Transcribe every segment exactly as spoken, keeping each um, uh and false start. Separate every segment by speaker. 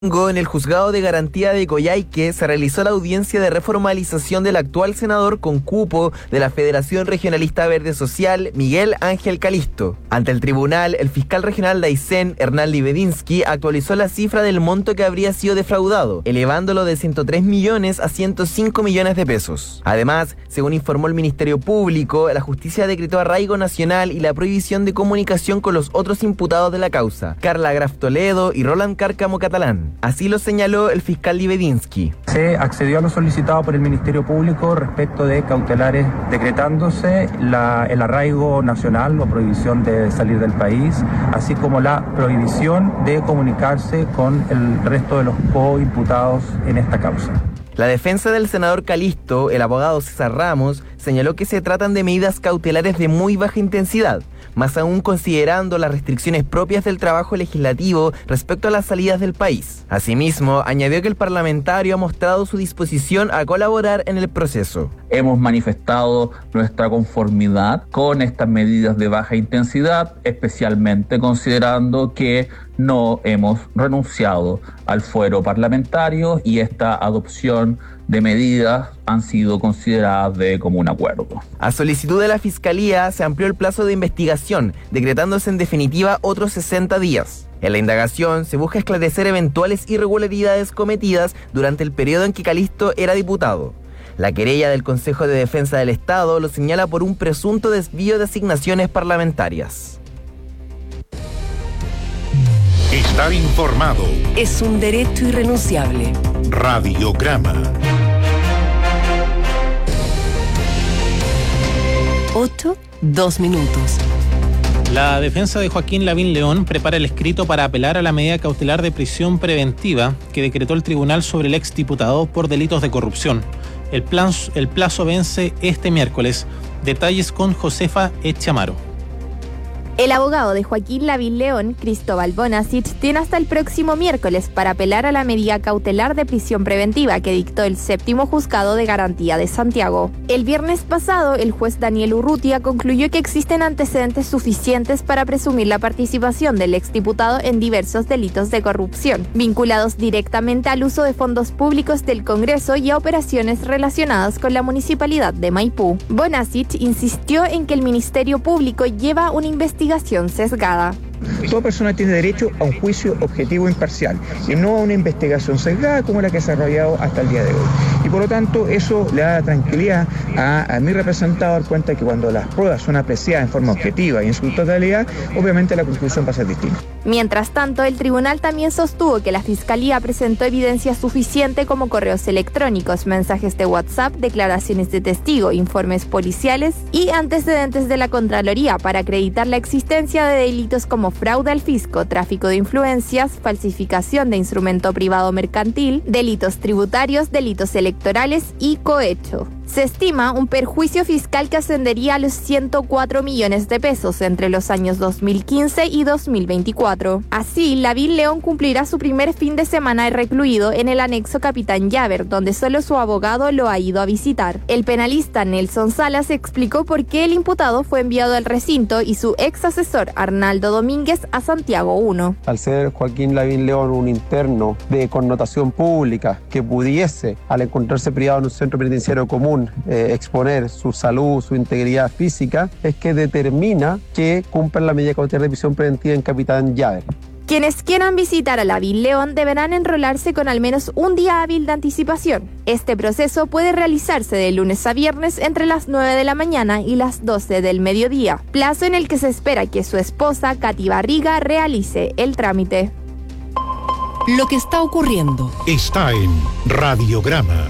Speaker 1: En el Juzgado de Garantía de Coyhaique se realizó la audiencia de reformalización del actual senador con cupo de la Federación Regionalista Verde Social, Miguel Ángel Calisto. Ante el tribunal, el fiscal regional de Aysén, Hernán Libedinsky, actualizó la cifra del monto que habría sido defraudado, elevándolo de ciento tres millones a ciento cinco millones de pesos. Además, según informó el Ministerio Público, la justicia decretó arraigo nacional y la prohibición de comunicación con los otros imputados de la causa, Carla Graf Toledo y Roland Cárcamo Catalán. Así lo señaló el fiscal Libedinsky.
Speaker 2: Se accedió a lo solicitado por el Ministerio Público respecto de cautelares, decretándose la, el arraigo nacional o prohibición de salir del país, así como la prohibición de comunicarse con el resto de los coimputados en esta causa.
Speaker 1: La defensa del senador Calisto, el abogado César Ramos, señaló que se tratan de medidas cautelares de muy baja intensidad, más aún considerando las restricciones propias del trabajo legislativo respecto a las salidas del país. Asimismo, añadió que el parlamentario ha mostrado su disposición a colaborar en el proceso.
Speaker 3: Hemos manifestado nuestra conformidad con estas medidas de baja intensidad, especialmente considerando que no hemos renunciado al fuero parlamentario y esta adopción de medidas han sido consideradas de común acuerdo.
Speaker 1: A solicitud de la Fiscalía se amplió el plazo de investigación, decretándose en definitiva otros sesenta días. En la indagación se busca esclarecer eventuales irregularidades cometidas durante el periodo en que Calisto era diputado. La querella del Consejo de Defensa del Estado lo señala por un presunto desvío de asignaciones parlamentarias.
Speaker 4: Estar informado
Speaker 5: es un derecho irrenunciable.
Speaker 4: Radiograma.
Speaker 5: ocho, dos minutos.
Speaker 6: La defensa de Joaquín Lavín León prepara el escrito para apelar a la medida cautelar de prisión preventiva que decretó el tribunal sobre el exdiputado por delitos de corrupción. El, plan, el plazo vence este miércoles. Detalles con Josefa Echamaro.
Speaker 7: El abogado de Joaquín Lavín León, Cristóbal Bonasich, tiene hasta el próximo miércoles para apelar a la medida cautelar de prisión preventiva que dictó el séptimo Juzgado de Garantía de Santiago. El viernes pasado, el juez Daniel Urrutia concluyó que existen antecedentes suficientes para presumir la participación del exdiputado en diversos delitos de corrupción, vinculados directamente al uso de fondos públicos del Congreso y a operaciones relacionadas con la Municipalidad de Maipú. Bonasich insistió en que el Ministerio Público lleva una investigación sesgada.
Speaker 8: Toda persona tiene derecho a un juicio objetivo e imparcial y no a una investigación sesgada como la que se ha desarrollado hasta el día de hoy. Y por lo tanto, eso le da tranquilidad a, a mi representado dar cuenta que cuando las pruebas son apreciadas en forma objetiva y en su totalidad, obviamente la conclusión va a ser distinta.
Speaker 7: Mientras tanto, el tribunal también sostuvo que la Fiscalía presentó evidencia suficiente como correos electrónicos, mensajes de WhatsApp, declaraciones de testigo, informes policiales y antecedentes de la Contraloría para acreditar la existencia de delitos como fraude al fisco, tráfico de influencias, falsificación de instrumento privado mercantil, delitos tributarios, delitos electorales y cohecho. Se estima un perjuicio fiscal que ascendería a los ciento cuatro millones de pesos entre los años dos mil quince y dos mil veinticuatro. Así, Lavín León cumplirá su primer fin de semana recluido en el anexo Capitán Llaver, donde solo su abogado lo ha ido a visitar. El penalista Nelson Salas explicó por qué el imputado fue enviado al recinto y su ex asesor Arnaldo Domínguez a Santiago uno.
Speaker 9: Al ser Joaquín Lavín León un interno de connotación pública que pudiese, al encontrarse privado en un centro penitenciario común, Eh, exponer su salud, su integridad física, es que determina que cumplan la medida cautelar de prisión preventiva en Capitán Llaver.
Speaker 7: Quienes quieran visitar a Lavín León deberán enrolarse con al menos un día hábil de anticipación. Este proceso puede realizarse de lunes a viernes entre las nueve de la mañana y las doce del mediodía, plazo en el que se espera que su esposa, Katy Barriga, realice el trámite.
Speaker 5: Lo que está ocurriendo
Speaker 4: está en Radiograma.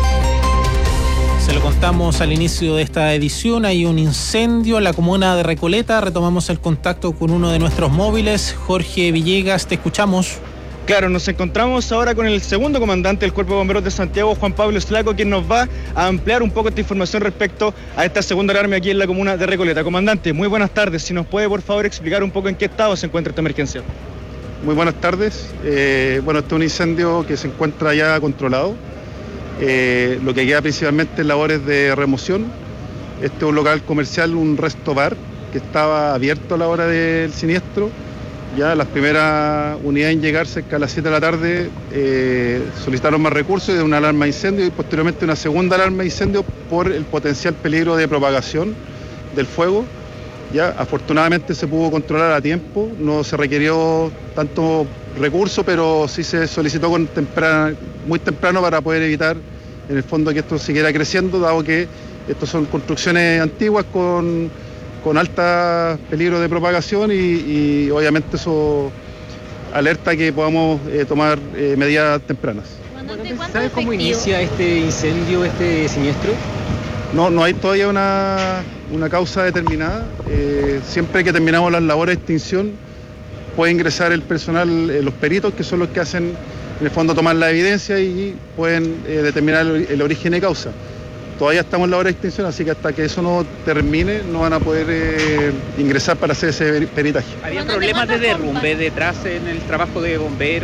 Speaker 6: Se lo contamos al inicio de esta edición, hay un incendio en la comuna de Recoleta. Retomamos el contacto con uno de nuestros móviles. Jorge Villegas, te escuchamos.
Speaker 10: Claro, nos encontramos ahora con el segundo comandante del Cuerpo de Bomberos de Santiago, Juan Pablo Slaco, quien nos va a ampliar un poco esta información respecto a esta segunda alarma aquí en la comuna de Recoleta. Comandante, muy buenas tardes. Si nos puede, por favor, explicar un poco en qué estado se encuentra esta emergencia.
Speaker 11: Muy buenas tardes. Eh, bueno, este es un incendio que se encuentra ya controlado. Eh, lo que queda principalmente es labores de remoción. Este es un local comercial, un resto bar, que estaba abierto a la hora del siniestro. Ya las primeras unidades en llegar cerca a las siete de la tarde eh, solicitaron más recursos de una alarma de incendio y posteriormente una segunda alarma de incendio por el potencial peligro de propagación del fuego. Ya afortunadamente se pudo controlar a tiempo, no se requirió tanto recurso, pero sí se solicitó con temprana, muy temprano para poder evitar en el fondo que esto siguiera creciendo, dado que estas son construcciones antiguas con con alto peligro de propagación y, y obviamente eso alerta que podamos eh, tomar eh, medidas tempranas.
Speaker 12: ¿Sabe cómo inicia este incendio, este siniestro?
Speaker 11: No, no hay todavía una, una causa determinada. Eh, siempre que terminamos las labores de extinción puede ingresar el personal, eh, los peritos, que son los que hacen en el fondo tomar la evidencia y pueden eh, determinar el, el origen de causa. Todavía estamos en la hora de extinción, así que hasta que eso no termine no van a poder eh, ingresar para hacer ese peritaje.
Speaker 12: ¿Había problemas de derrumbe detrás en el trabajo de bomberos?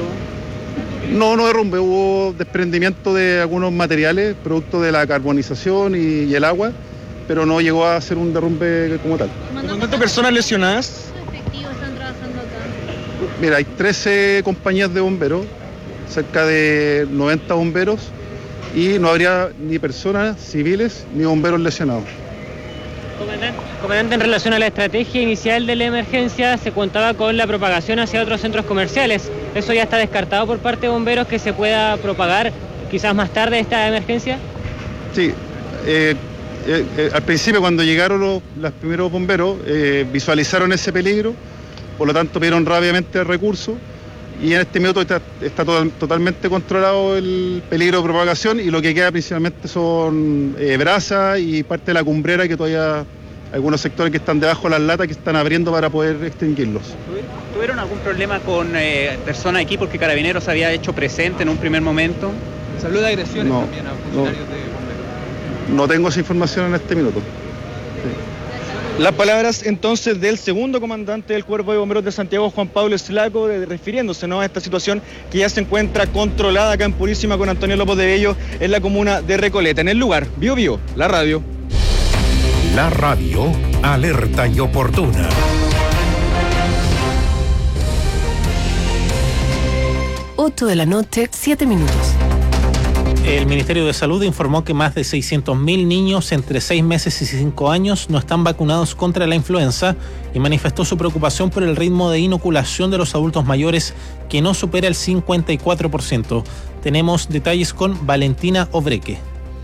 Speaker 11: No, no derrumbe, hubo desprendimiento de algunos materiales, producto de la carbonización y, y el agua, pero no llegó a ser un derrumbe como tal.
Speaker 10: ¿Cuántas personas lesionadas?
Speaker 13: ¿Cuántos efectivos están trabajando acá?
Speaker 11: Mira, hay trece compañías de bomberos, cerca de noventa bomberos, y no habría ni personas civiles ni bomberos lesionados.
Speaker 14: Comandante, comandante, en relación a la estrategia inicial de la emergencia, se contaba con la propagación hacia otros centros comerciales. ¿Eso ya está descartado por parte de bomberos que se pueda propagar quizás más tarde esta emergencia?
Speaker 11: Sí, eh, eh, eh, al principio cuando llegaron los, los primeros bomberos eh, visualizaron ese peligro, por lo tanto pidieron rápidamente el recurso. Y en este minuto está, está total, totalmente controlado el peligro de propagación y lo que queda principalmente son eh, brasas y parte de la cumbrera que todavía algunos sectores que están debajo de las latas que están abriendo para poder extinguirlos.
Speaker 12: ¿Tuvieron algún problema con eh, personas aquí porque Carabineros había hecho presente en un primer momento?
Speaker 15: Se habló de agresiones
Speaker 11: no,
Speaker 15: también a funcionarios no, de bomberos.
Speaker 11: No tengo esa información en este minuto.
Speaker 10: Las palabras entonces del segundo comandante del Cuerpo de Bomberos de Santiago, Juan Pablo Slaco, de, refiriéndose ¿no? a esta situación que ya se encuentra controlada acá en Purísima con Antonio López de Bello en la comuna de Recoleta. En el lugar, Bio Bio, la radio.
Speaker 4: La radio, alerta y oportuna.
Speaker 5: ocho de la noche, siete minutos.
Speaker 6: El Ministerio de Salud informó que más de seiscientos mil niños entre seis meses y cinco años no están vacunados contra la influenza y manifestó su preocupación por el ritmo de inoculación de los adultos mayores que no supera el cincuenta y cuatro por ciento. Tenemos detalles con Valentina Obreque.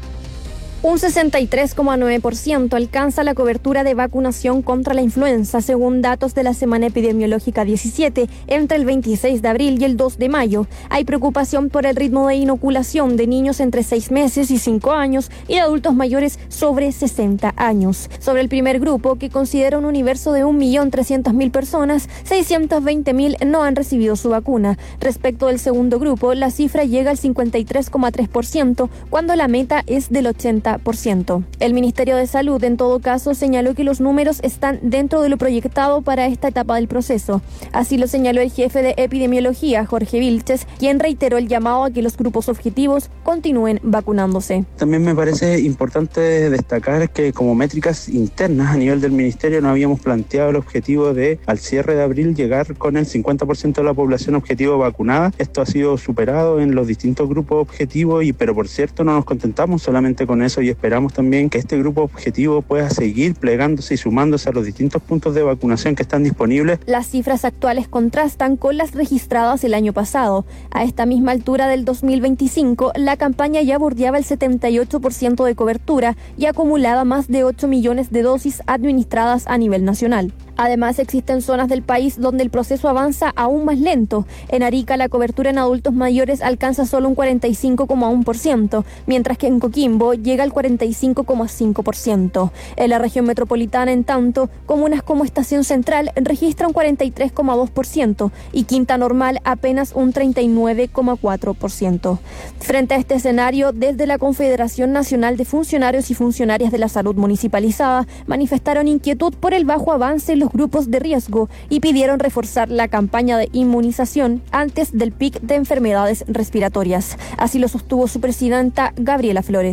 Speaker 16: Un sesenta y tres coma nueve por ciento alcanza la cobertura de vacunación contra la influenza, según datos de la Semana Epidemiológica diecisiete, entre el veintiséis de abril y el dos de mayo. Hay preocupación por el ritmo de inoculación de niños entre seis meses y cinco años y de adultos mayores sobre sesenta años. Sobre el primer grupo, que considera un universo de un millón trescientas mil personas, seiscientos veinte mil no han recibido su vacuna. Respecto del segundo grupo, la cifra llega al cincuenta y tres coma tres por ciento, cuando la meta es del ochenta por ciento. El Ministerio de Salud, en todo caso, señaló que los números están dentro de lo proyectado para esta etapa del proceso. Así lo señaló el jefe de epidemiología, Jorge Vilches, quien reiteró el llamado a que los grupos objetivos continúen vacunándose.
Speaker 17: También me parece importante destacar que como métricas internas a nivel del Ministerio no habíamos planteado el objetivo de, al cierre de abril, llegar con el cincuenta por ciento de la población objetivo vacunada. Esto ha sido superado en los distintos grupos objetivos, y pero por cierto no nos contentamos solamente con eso y esperamos también que este grupo objetivo pueda seguir plegándose y sumándose a los distintos puntos de vacunación que están disponibles.
Speaker 16: Las cifras actuales contrastan con las registradas el año pasado. A esta misma altura del dos mil veinticinco, la campaña ya bordeaba el setenta y ocho por ciento de cobertura y acumulaba más de ocho millones de dosis administradas a nivel nacional. Además, existen zonas del país donde el proceso avanza aún más lento. En Arica, la cobertura en adultos mayores alcanza solo un cuarenta y cinco coma uno por ciento, mientras que en Coquimbo llega al cuarenta y cinco coma cinco por ciento. En la región metropolitana, en tanto, comunas como Estación Central registran un cuarenta y tres coma dos por ciento y Quinta Normal apenas un treinta y nueve coma cuatro por ciento. Frente a este escenario, desde la Confederación Nacional de Funcionarios y Funcionarias de la Salud Municipalizada manifestaron inquietud por el bajo avance en los grupos de riesgo y pidieron reforzar la campaña de inmunización antes del pic de enfermedades respiratorias. Así lo sostuvo su presidenta, Gabriela Flores.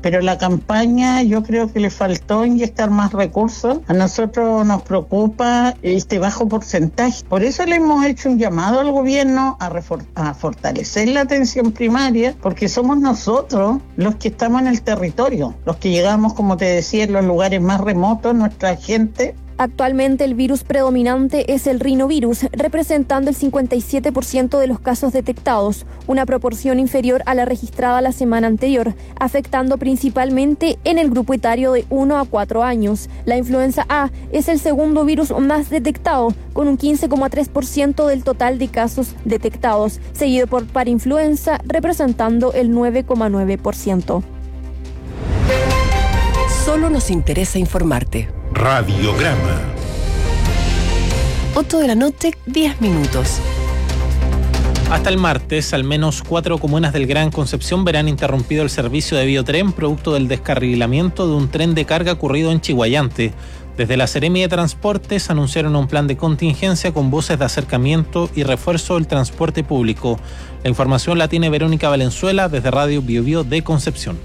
Speaker 18: pero la campaña yo creo que le faltó inyectar más recursos. A nosotros nos preocupa este bajo porcentaje. Por eso le hemos hecho un llamado al gobierno a, refor- a fortalecer la atención primaria, porque somos nosotros los que estamos en el territorio, los que llegamos, como te decía, en los lugares más remotos, nuestra gente.
Speaker 16: Actualmente el virus predominante es el rinovirus, representando el cincuenta y siete por ciento de los casos detectados, una proporción inferior a la registrada la semana anterior, afectando principalmente en el grupo etario de uno a cuatro años. La influenza A es el segundo virus más detectado, con un quince coma tres por ciento del total de casos detectados, seguido por parainfluenza, representando el nueve coma nueve por ciento.
Speaker 5: Solo nos interesa informarte.
Speaker 4: Radiograma.
Speaker 5: ocho de la noche, diez minutos.
Speaker 6: Hasta el martes, al menos cuatro comunas del Gran Concepción verán interrumpido el servicio de biotren producto del descarrilamiento de un tren de carga ocurrido en Chiguayante. Desde la Seremi de Transportes anunciaron un plan de contingencia con buses de acercamiento y refuerzo del transporte público. La información la tiene Verónica Valenzuela desde Radio Bio Bio de Concepción.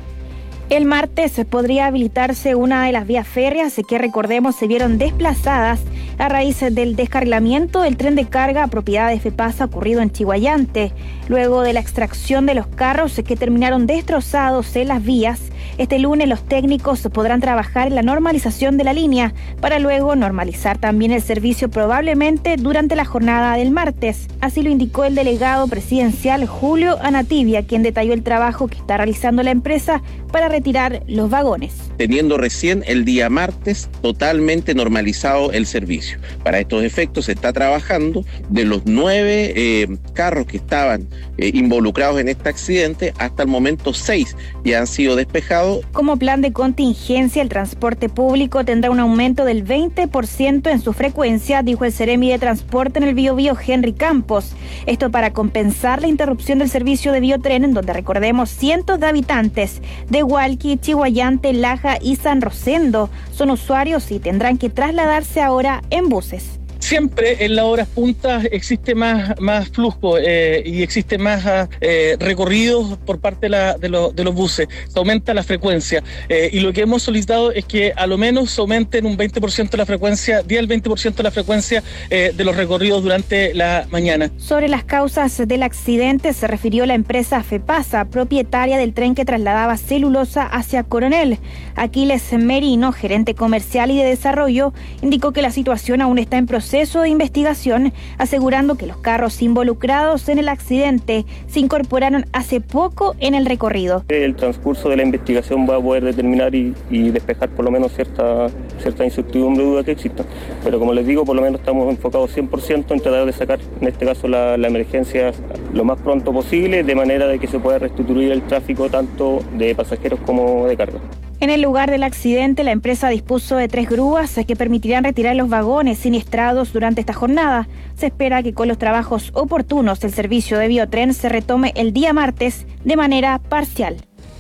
Speaker 19: El martes podría habilitarse una de las vías férreas que, recordemos, se vieron desplazadas a raíz del descarrilamiento del tren de carga propiedad de FEPASA ocurrido en Chiguayante. Luego de la extracción de los carros que terminaron destrozados en las vías, este lunes los técnicos podrán trabajar en la normalización de la línea para luego normalizar también el servicio probablemente durante la jornada del martes. Así lo indicó el delegado presidencial Julio Anatibia, quien detalló el trabajo que está realizando la empresa para retirar los vagones.
Speaker 20: Teniendo recién el día martes totalmente normalizado el servicio. Para estos efectos se está trabajando de los nueve eh, carros que estaban eh, involucrados en este accidente, hasta el momento seis ya han sido despejados.
Speaker 19: Como plan de contingencia, el transporte público tendrá un aumento del veinte por ciento en su frecuencia, dijo el Seremi de Transporte en el Bio Bio Henry Campos. Esto para compensar la interrupción del servicio de biotren, en donde, recordemos, cientos de habitantes de Hualqui, Chiguayante, Laja y San Rosendo son usuarios y tendrán que trasladarse ahora en buses.
Speaker 21: Siempre en las horas puntas existe más, más flujo eh, y existe más eh, recorridos por parte de, la, de, lo, de los buses. Se aumenta la frecuencia eh, y lo que hemos solicitado es que a lo menos se aumenten un veinte por ciento la frecuencia, diez al veinte por ciento de la frecuencia eh, de los recorridos durante la mañana.
Speaker 19: Sobre las causas del accidente se refirió la empresa FEPASA, propietaria del tren que trasladaba celulosa hacia Coronel. Aquiles Merino, gerente comercial y de desarrollo, indicó que la situación aún está en proceso de investigación, asegurando que los carros involucrados en el accidente se incorporaron hace poco en el recorrido.
Speaker 22: El transcurso de la investigación va a poder determinar y, y despejar por lo menos cierta, cierta incertidumbre o duda que exista. Pero como les digo, por lo menos estamos enfocados cien por ciento en tratar de sacar, en este caso, la, la emergencia lo más pronto posible, de manera de que se pueda restituir el tráfico tanto de pasajeros como de carga.
Speaker 19: En el lugar del accidente, la empresa dispuso de tres grúas que permitirán retirar los vagones siniestrados durante esta jornada. Se espera que con los trabajos oportunos el servicio de biotren se retome el día martes de manera parcial.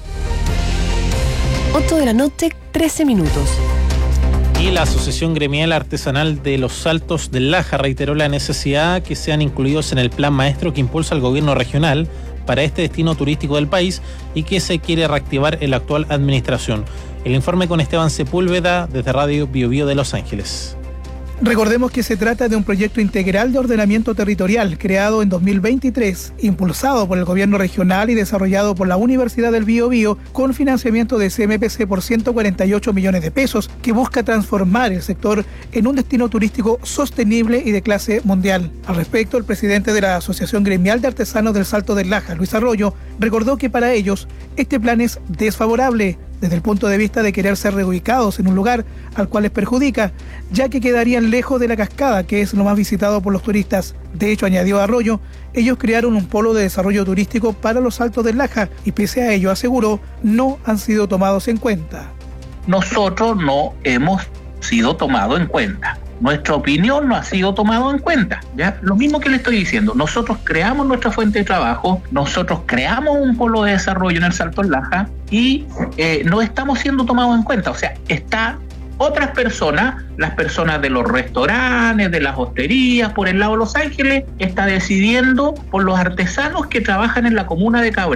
Speaker 5: ocho de la noche, trece minutos.
Speaker 6: Y la Asociación Gremial Artesanal de los Saltos del Laja reiteró la necesidad que sean incluidos en el plan maestro que impulsa el gobierno regional para este destino turístico del país y que se quiere reactivar en la actual administración. El informe con Esteban Sepúlveda desde Radio Bio Bio de Los Ángeles.
Speaker 23: Recordemos que se trata de un proyecto integral de ordenamiento territorial creado en dos mil veintitrés, impulsado por el gobierno regional y desarrollado por la Universidad del Bio Bio con financiamiento de C M P C por ciento cuarenta y ocho millones de pesos, que busca transformar el sector en un destino turístico sostenible y de clase mundial. Al respecto, el presidente de la Asociación Gremial de Artesanos del Salto del Laja, Luis Arroyo, recordó que para ellos este plan es desfavorable desde el punto de vista de querer ser reubicados en un lugar al cual les perjudica, ya que quedarían lejos de la cascada, que es lo más visitado por los turistas. De hecho, añadió Arroyo, ellos crearon un polo de desarrollo turístico para los Saltos del Laja y pese a ello, aseguró, no han sido tomados en cuenta.
Speaker 3: Nosotros no hemos sido tomados en cuenta. Nuestra opinión no ha sido tomada en cuenta, ¿ya? Lo mismo que le estoy diciendo, nosotros creamos nuestra fuente de trabajo, nosotros creamos un polo de desarrollo en el Salto del Laja y eh, no estamos siendo tomados en cuenta. O sea, está otras personas, las personas de los restaurantes, de las hosterías, por el lado de Los Ángeles, está decidiendo por los artesanos que trabajan en la comuna de Cabrero.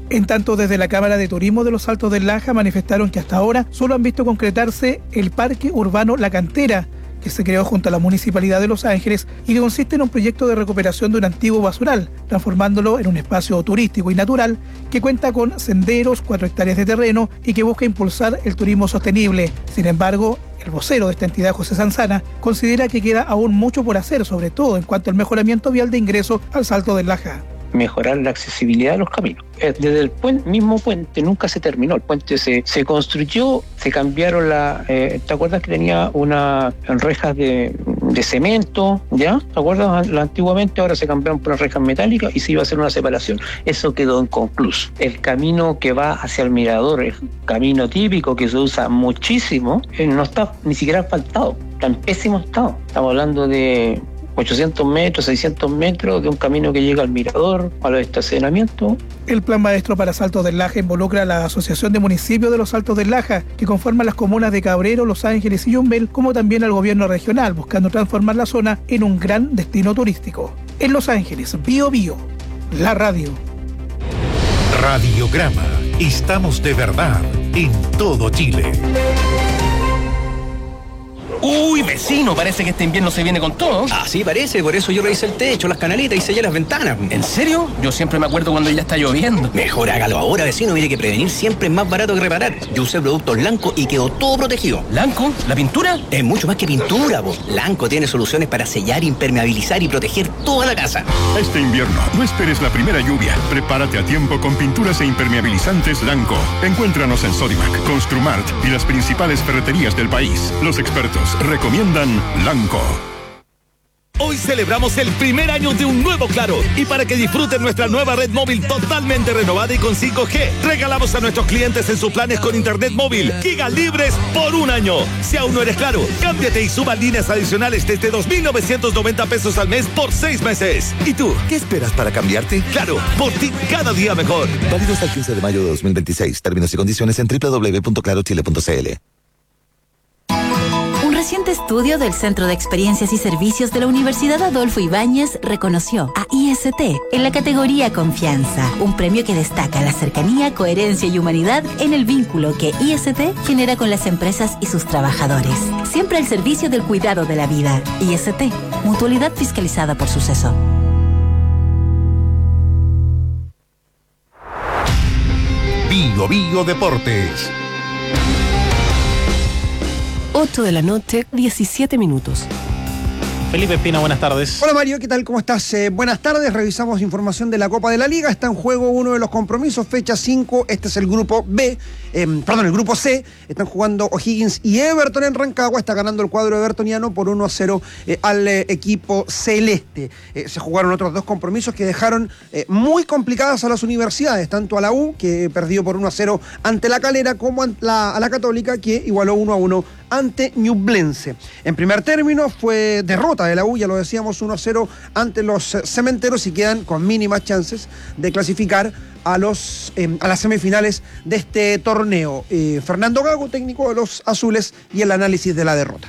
Speaker 23: En tanto, desde la Cámara de Turismo de los Altos del Laja manifestaron que hasta ahora solo han visto concretarse el Parque Urbano La Cantera, que se creó junto a la Municipalidad de Los Ángeles y que consiste en un proyecto de recuperación de un antiguo basural, transformándolo en un espacio turístico y natural que cuenta con senderos, cuatro hectáreas de terreno y que busca impulsar el turismo sostenible. Sin embargo, el vocero de esta entidad, José Sanzana, considera que queda aún mucho por hacer, sobre todo en cuanto al mejoramiento vial de ingreso al Salto del Laja.
Speaker 1: Mejorar la accesibilidad de los caminos. Desde el puente, mismo puente nunca se terminó. El puente se, se construyó, se cambiaron la... Eh, ¿Te acuerdas que tenía unas rejas de, de cemento? ¿Ya? ¿Te acuerdas? Antiguamente ahora se cambiaron por unas rejas metálicas y se iba a hacer una separación. Eso quedó inconcluso. El camino que va hacia el mirador, el camino típico que se usa muchísimo, eh, no está ni siquiera asfaltado. Está en pésimo estado. Estamos hablando de ochocientos metros, seiscientos metros de un camino que llega al mirador, a los estacionamientos.
Speaker 23: El plan maestro para Saltos del Laja involucra a la Asociación de Municipios de los Saltos del Laja, que conforman las comunas de Cabrero, Los Ángeles y Yumbel, como también al gobierno regional, buscando transformar la zona en un gran destino turístico. En Los Ángeles, Bio Bio, la radio.
Speaker 4: Radiograma. Estamos de verdad en todo Chile.
Speaker 2: Uy, vecino, parece que este invierno se viene con todo.
Speaker 8: Ah, sí, parece, por eso yo revisé el techo, las canalitas y sellé las ventanas.
Speaker 2: ¿En serio? Yo siempre me acuerdo cuando ya está lloviendo.
Speaker 8: Mejor hágalo ahora, vecino, mire que prevenir siempre es más barato que reparar. Yo usé productos Lanco y quedó todo protegido.
Speaker 2: ¿Lanco? ¿La pintura?
Speaker 8: Es mucho más que pintura, vos. Lanco tiene soluciones para sellar, impermeabilizar y proteger toda la casa.
Speaker 24: Este invierno, no esperes la primera lluvia. Prepárate a tiempo con pinturas e impermeabilizantes Lanco. Encuéntranos en Sodimac, Construmart y las principales ferreterías del país. Los expertos recomiendan Lanco.
Speaker 25: Hoy celebramos el primer año de un nuevo Claro y para que disfruten nuestra nueva red móvil totalmente renovada y con cinco G, regalamos a nuestros clientes en sus planes con internet móvil gigas libres por un año. Si aún no eres Claro, cámbiate y suba líneas adicionales desde dos mil novecientos noventa pesos al mes por seis meses. ¿Y tú, qué esperas para cambiarte? Claro, por ti cada día mejor.
Speaker 26: Válido hasta el quince de mayo de dos mil veintiséis. Términos y condiciones en doble u doble u doble u punto claro chile punto c l.
Speaker 27: Un reciente estudio del Centro de Experiencias y Servicios de la Universidad Adolfo Ibáñez reconoció a I S T en la categoría Confianza, un premio que destaca la cercanía, coherencia y humanidad en el vínculo que I S T genera con las empresas y sus trabajadores. Siempre al servicio del cuidado de la vida. I S T, mutualidad fiscalizada por Suceso.
Speaker 4: Bio Bio Deportes.
Speaker 5: ocho de la noche, diecisiete minutos.
Speaker 6: Felipe Espina, buenas tardes.
Speaker 28: Hola Mario, ¿qué tal? ¿Cómo estás? Eh, buenas tardes, revisamos información de la Copa de la Liga. Está en juego uno de los compromisos, fecha cinco, este es el grupo B, eh, perdón, el grupo C. Están jugando O'Higgins y Everton en Rancagua. Está ganando el cuadro evertoniano por uno a cero eh, al eh, equipo celeste. Eh, se jugaron otros dos compromisos que dejaron eh, muy complicadas a las universidades, tanto a la U, que perdió por uno a cero ante la Calera, como a la, a la Católica, que igualó uno a uno ante Ñublense. En primer término fue derrota de la U, ya lo decíamos, uno a cero ante los Cementeros y quedan con mínimas chances de clasificar a, los, eh, a las semifinales de este torneo. Eh, Fernando Gago, técnico de los Azules, y el análisis de la derrota.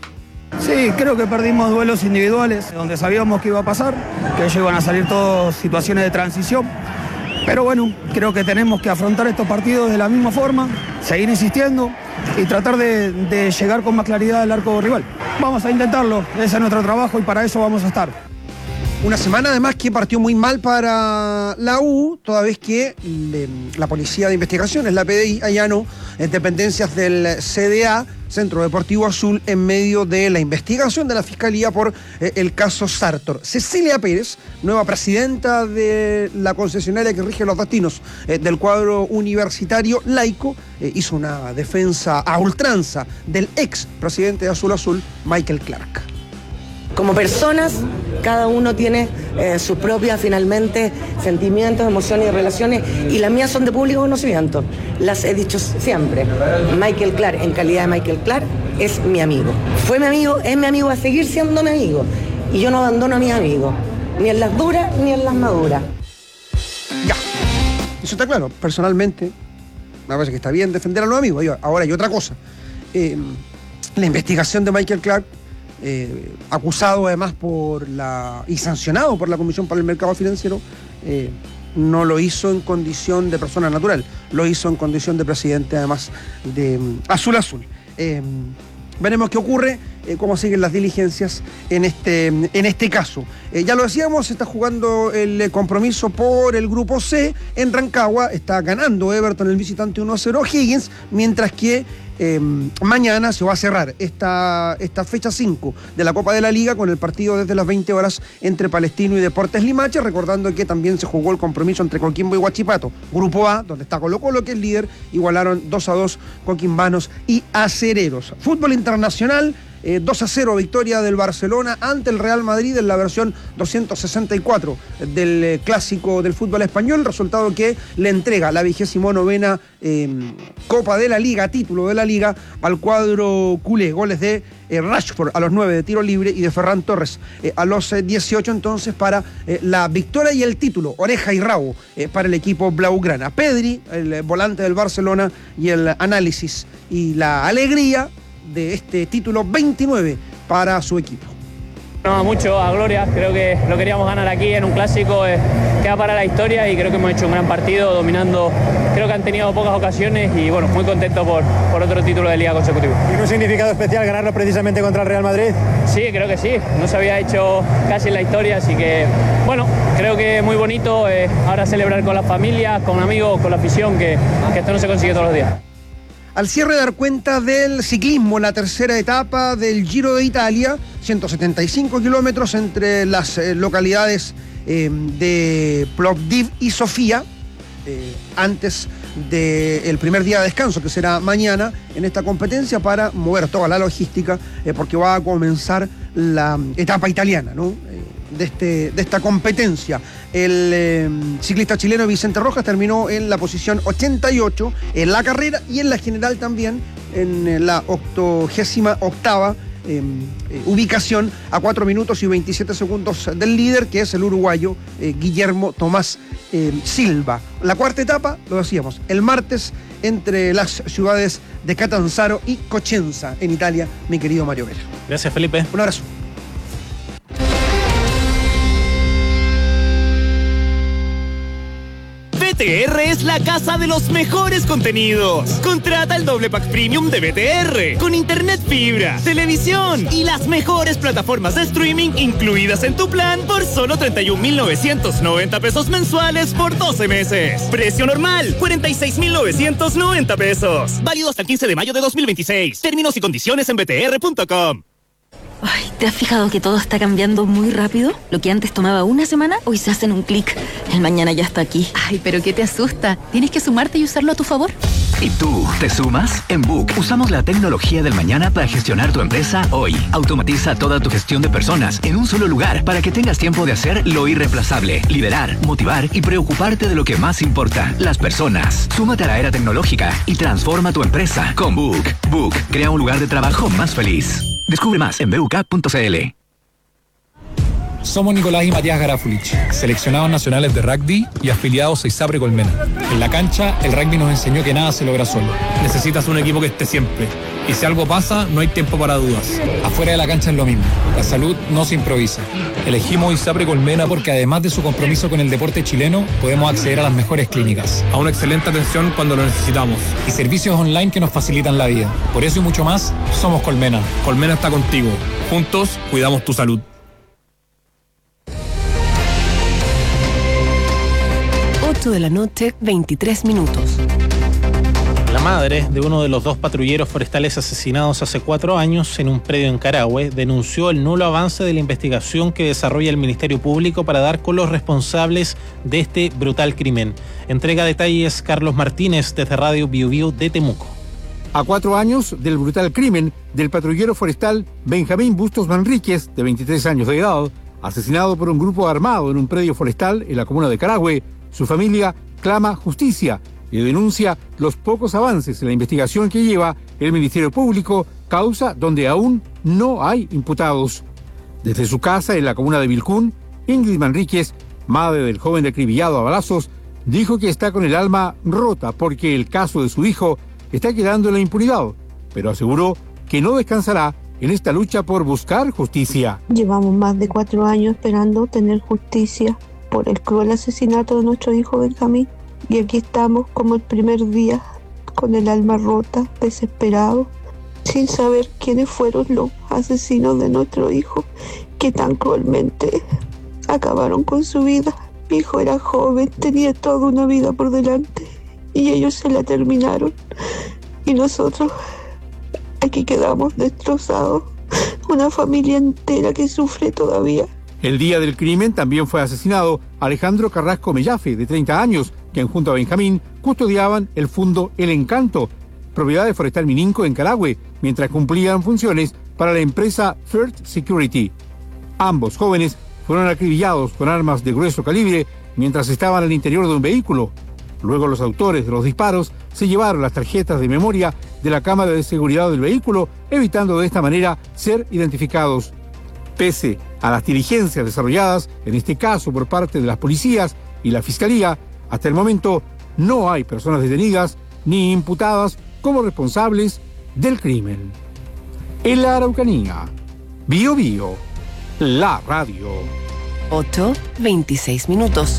Speaker 29: Sí, creo que perdimos duelos individuales, donde sabíamos que iba a pasar, que ellos iban a salir todas situaciones de transición. Pero bueno, creo que tenemos que afrontar estos partidos de la misma forma, seguir insistiendo y tratar de, de llegar con más claridad al arco rival. Vamos a intentarlo, ese es nuestro trabajo y para eso vamos a estar.
Speaker 28: Una semana además que partió muy mal para la U, toda vez que le, la Policía de Investigaciones, la P D I, allanó en dependencias del C D A, Centro Deportivo Azul, en medio de la investigación de la Fiscalía por eh, el caso Sartor. Cecilia Pérez, nueva presidenta de la concesionaria que rige los destinos eh, del cuadro universitario laico, eh, hizo una defensa a ultranza del ex presidente de Azul Azul, Michael Clark.
Speaker 30: Como personas, cada uno tiene eh, sus propias, finalmente, sentimientos, emociones y relaciones, y las mías son de público conocimiento. Las he dicho siempre. Michael Clark, en calidad de Michael Clark, es mi amigo. Fue mi amigo, es mi amigo, va a seguir siendo mi amigo. Y yo no abandono a mis amigos, ni en las duras ni en las maduras.
Speaker 28: Ya, eso está claro. Personalmente, me parece que está bien defender a los amigos. Ahora hay otra cosa. Eh, la investigación de Michael Clark, Eh, acusado además por la y sancionado por la Comisión para el Mercado Financiero, eh, no lo hizo en condición de persona natural, lo hizo en condición de presidente, además de um, Azul Azul. Eh, veremos qué ocurre, eh, cómo siguen las diligencias en este, en este caso. Eh, ya lo decíamos, se está jugando el compromiso por el grupo C en Rancagua, está ganando Everton el visitante uno a cero Higgins, mientras que Eh, mañana se va a cerrar esta, esta fecha cinco de la Copa de la Liga con el partido desde las veinte horas entre Palestino y Deportes Limache, recordando que también se jugó el compromiso entre Coquimbo y Huachipato. Grupo A, donde está Colo Colo, que es líder, igualaron dos a dos coquimbanos y acereros. Fútbol internacional, eh, dos a cero victoria del Barcelona ante el Real Madrid en la versión doscientos sesenta y cuatro del eh, clásico del fútbol español, resultado que le entrega la vigésimo novena eh, Copa de la Liga, título de la Liga, al cuadro culé. Goles de eh, Rashford a los nueve de tiro libre y de Ferran Torres eh, a los eh, dieciocho, entonces para eh, la victoria y el título, oreja y rabo eh, para el equipo blaugrana. Pedri, el eh, volante del Barcelona, y el análisis y la alegría de este título veintinueve para su equipo.
Speaker 7: No, mucho a gloria, creo que lo queríamos ganar aquí en un clásico, eh, queda para la historia y creo que hemos hecho un gran partido dominando, creo que han tenido pocas ocasiones y bueno, muy contento por, por otro título de liga consecutivo.
Speaker 9: ¿Tiene un significado especial ganarlo precisamente contra el Real Madrid?
Speaker 7: Sí, creo que sí, no se había hecho casi en la historia, así que bueno, creo que muy bonito, eh, ahora celebrar con las familias, con amigos, con la afición, que, que esto no se consigue todos los días.
Speaker 28: Al cierre, dar cuenta del ciclismo, la tercera etapa del Giro de Italia, ciento setenta y cinco kilómetros entre las eh, localidades eh, de Plovdiv y Sofía, eh, antes del primer día de descanso, que será mañana en esta competencia, para mover toda la logística, eh, porque va a comenzar la etapa italiana, ¿no? Eh, de, este, de esta competencia. El eh, ciclista chileno Vicente Rojas terminó en la posición ochenta y ocho en la carrera y en la general también en la octogésima octava eh, eh, ubicación, a cuatro minutos y veintisiete segundos del líder, que es el uruguayo eh, Guillermo Tomás eh, Silva. La cuarta etapa, lo decíamos, el martes entre las ciudades de Catanzaro y Cosenza en Italia, mi querido Mario Vela.
Speaker 6: Gracias, Felipe.
Speaker 28: Un abrazo.
Speaker 25: B T R es la casa de los mejores contenidos. Contrata el doble pack premium de B T R con internet fibra, televisión y las mejores plataformas de streaming incluidas en tu plan por solo treinta y un mil novecientos noventa pesos mensuales por doce meses. Precio normal, cuarenta y seis mil novecientos noventa pesos. Válido hasta el quince de mayo de dos mil veintiséis. Términos y condiciones en b t r punto com.
Speaker 27: Ay, ¿te has fijado que todo está cambiando muy rápido? Lo que antes tomaba una semana, hoy se hace en un clic. El mañana ya está aquí.
Speaker 10: Ay, pero ¿qué te asusta? Tienes que sumarte y usarlo a tu favor.
Speaker 11: ¿Y tú, te sumas? En Book usamos la tecnología del mañana para gestionar tu empresa hoy. Automatiza toda tu gestión de personas en un solo lugar para que tengas tiempo de hacer lo irreemplazable, liderar, motivar y preocuparte de lo que más importa, las personas. Súmate a la era tecnológica y transforma tu empresa con Book. Book crea un lugar de trabajo más feliz. Descubre más en b u k punto c l.
Speaker 12: Somos Nicolás y Matías Garafulich, seleccionados nacionales de rugby y afiliados a ISAPRE Colmena. En la cancha, el rugby nos enseñó que nada se logra solo. Necesitas un equipo que esté siempre. Y si algo pasa, no hay tiempo para dudas. Afuera de la cancha es lo mismo. La salud no se improvisa. Elegimos ISAPRE Colmena porque además de su compromiso con el deporte chileno, podemos acceder a las mejores clínicas, a una excelente atención cuando lo necesitamos y servicios online que nos facilitan la vida. Por eso y mucho más, somos Colmena. Colmena está contigo. Juntos, cuidamos tu salud.
Speaker 5: ocho de la noche, veintitrés minutos.
Speaker 6: La madre de uno de los dos patrulleros forestales asesinados hace cuatro años en un predio en Carahue denunció el nulo avance de la investigación que desarrolla el Ministerio Público para dar con los responsables de este brutal crimen. Entrega detalles Carlos Martínez desde Radio Biu Biu de Temuco.
Speaker 13: A cuatro años del brutal crimen del patrullero forestal Benjamín Bustos Manríquez, de veintitrés años de edad, asesinado por un grupo armado en un predio forestal en la comuna de Carahue, su familia clama justicia y denuncia los pocos avances en la investigación que lleva el Ministerio Público, causa donde aún no hay imputados. Desde su casa en la comuna de Vilcún, Ingrid Manríquez, madre del joven acribillado a balazos, dijo que está con el alma rota porque el caso de su hijo está quedando en la impunidad, pero aseguró que no descansará en esta lucha por buscar justicia.
Speaker 14: Llevamos más de cuatro años esperando tener justicia
Speaker 3: por el cruel asesinato de nuestro hijo Benjamín. Y aquí estamos como el primer día, con el alma rota, desesperados, sin saber quiénes fueron los asesinos de nuestro hijo que tan cruelmente acabaron con su vida. Mi hijo era joven, tenía toda una vida por delante y ellos se la terminaron. Y nosotros aquí quedamos destrozados, una familia entera que sufre todavía.
Speaker 13: El día del crimen también fue asesinado Alejandro Carrasco Mellafe, de treinta años, quien junto a Benjamín custodiaban el fundo El Encanto, propiedad de Forestal Mininco en Carahue, mientras cumplían funciones para la empresa First Security. Ambos jóvenes fueron acribillados con armas de grueso calibre mientras estaban al interior de un vehículo. Luego los autores de los disparos se llevaron las tarjetas de memoria de la cámara de seguridad del vehículo, evitando de esta manera ser identificados. Pese a las diligencias desarrolladas, en este caso por parte de las policías y la Fiscalía, hasta el momento no hay personas detenidas ni imputadas como responsables del crimen. En la Araucanía, Bío Bío, la radio.
Speaker 5: ocho, veintiséis minutos.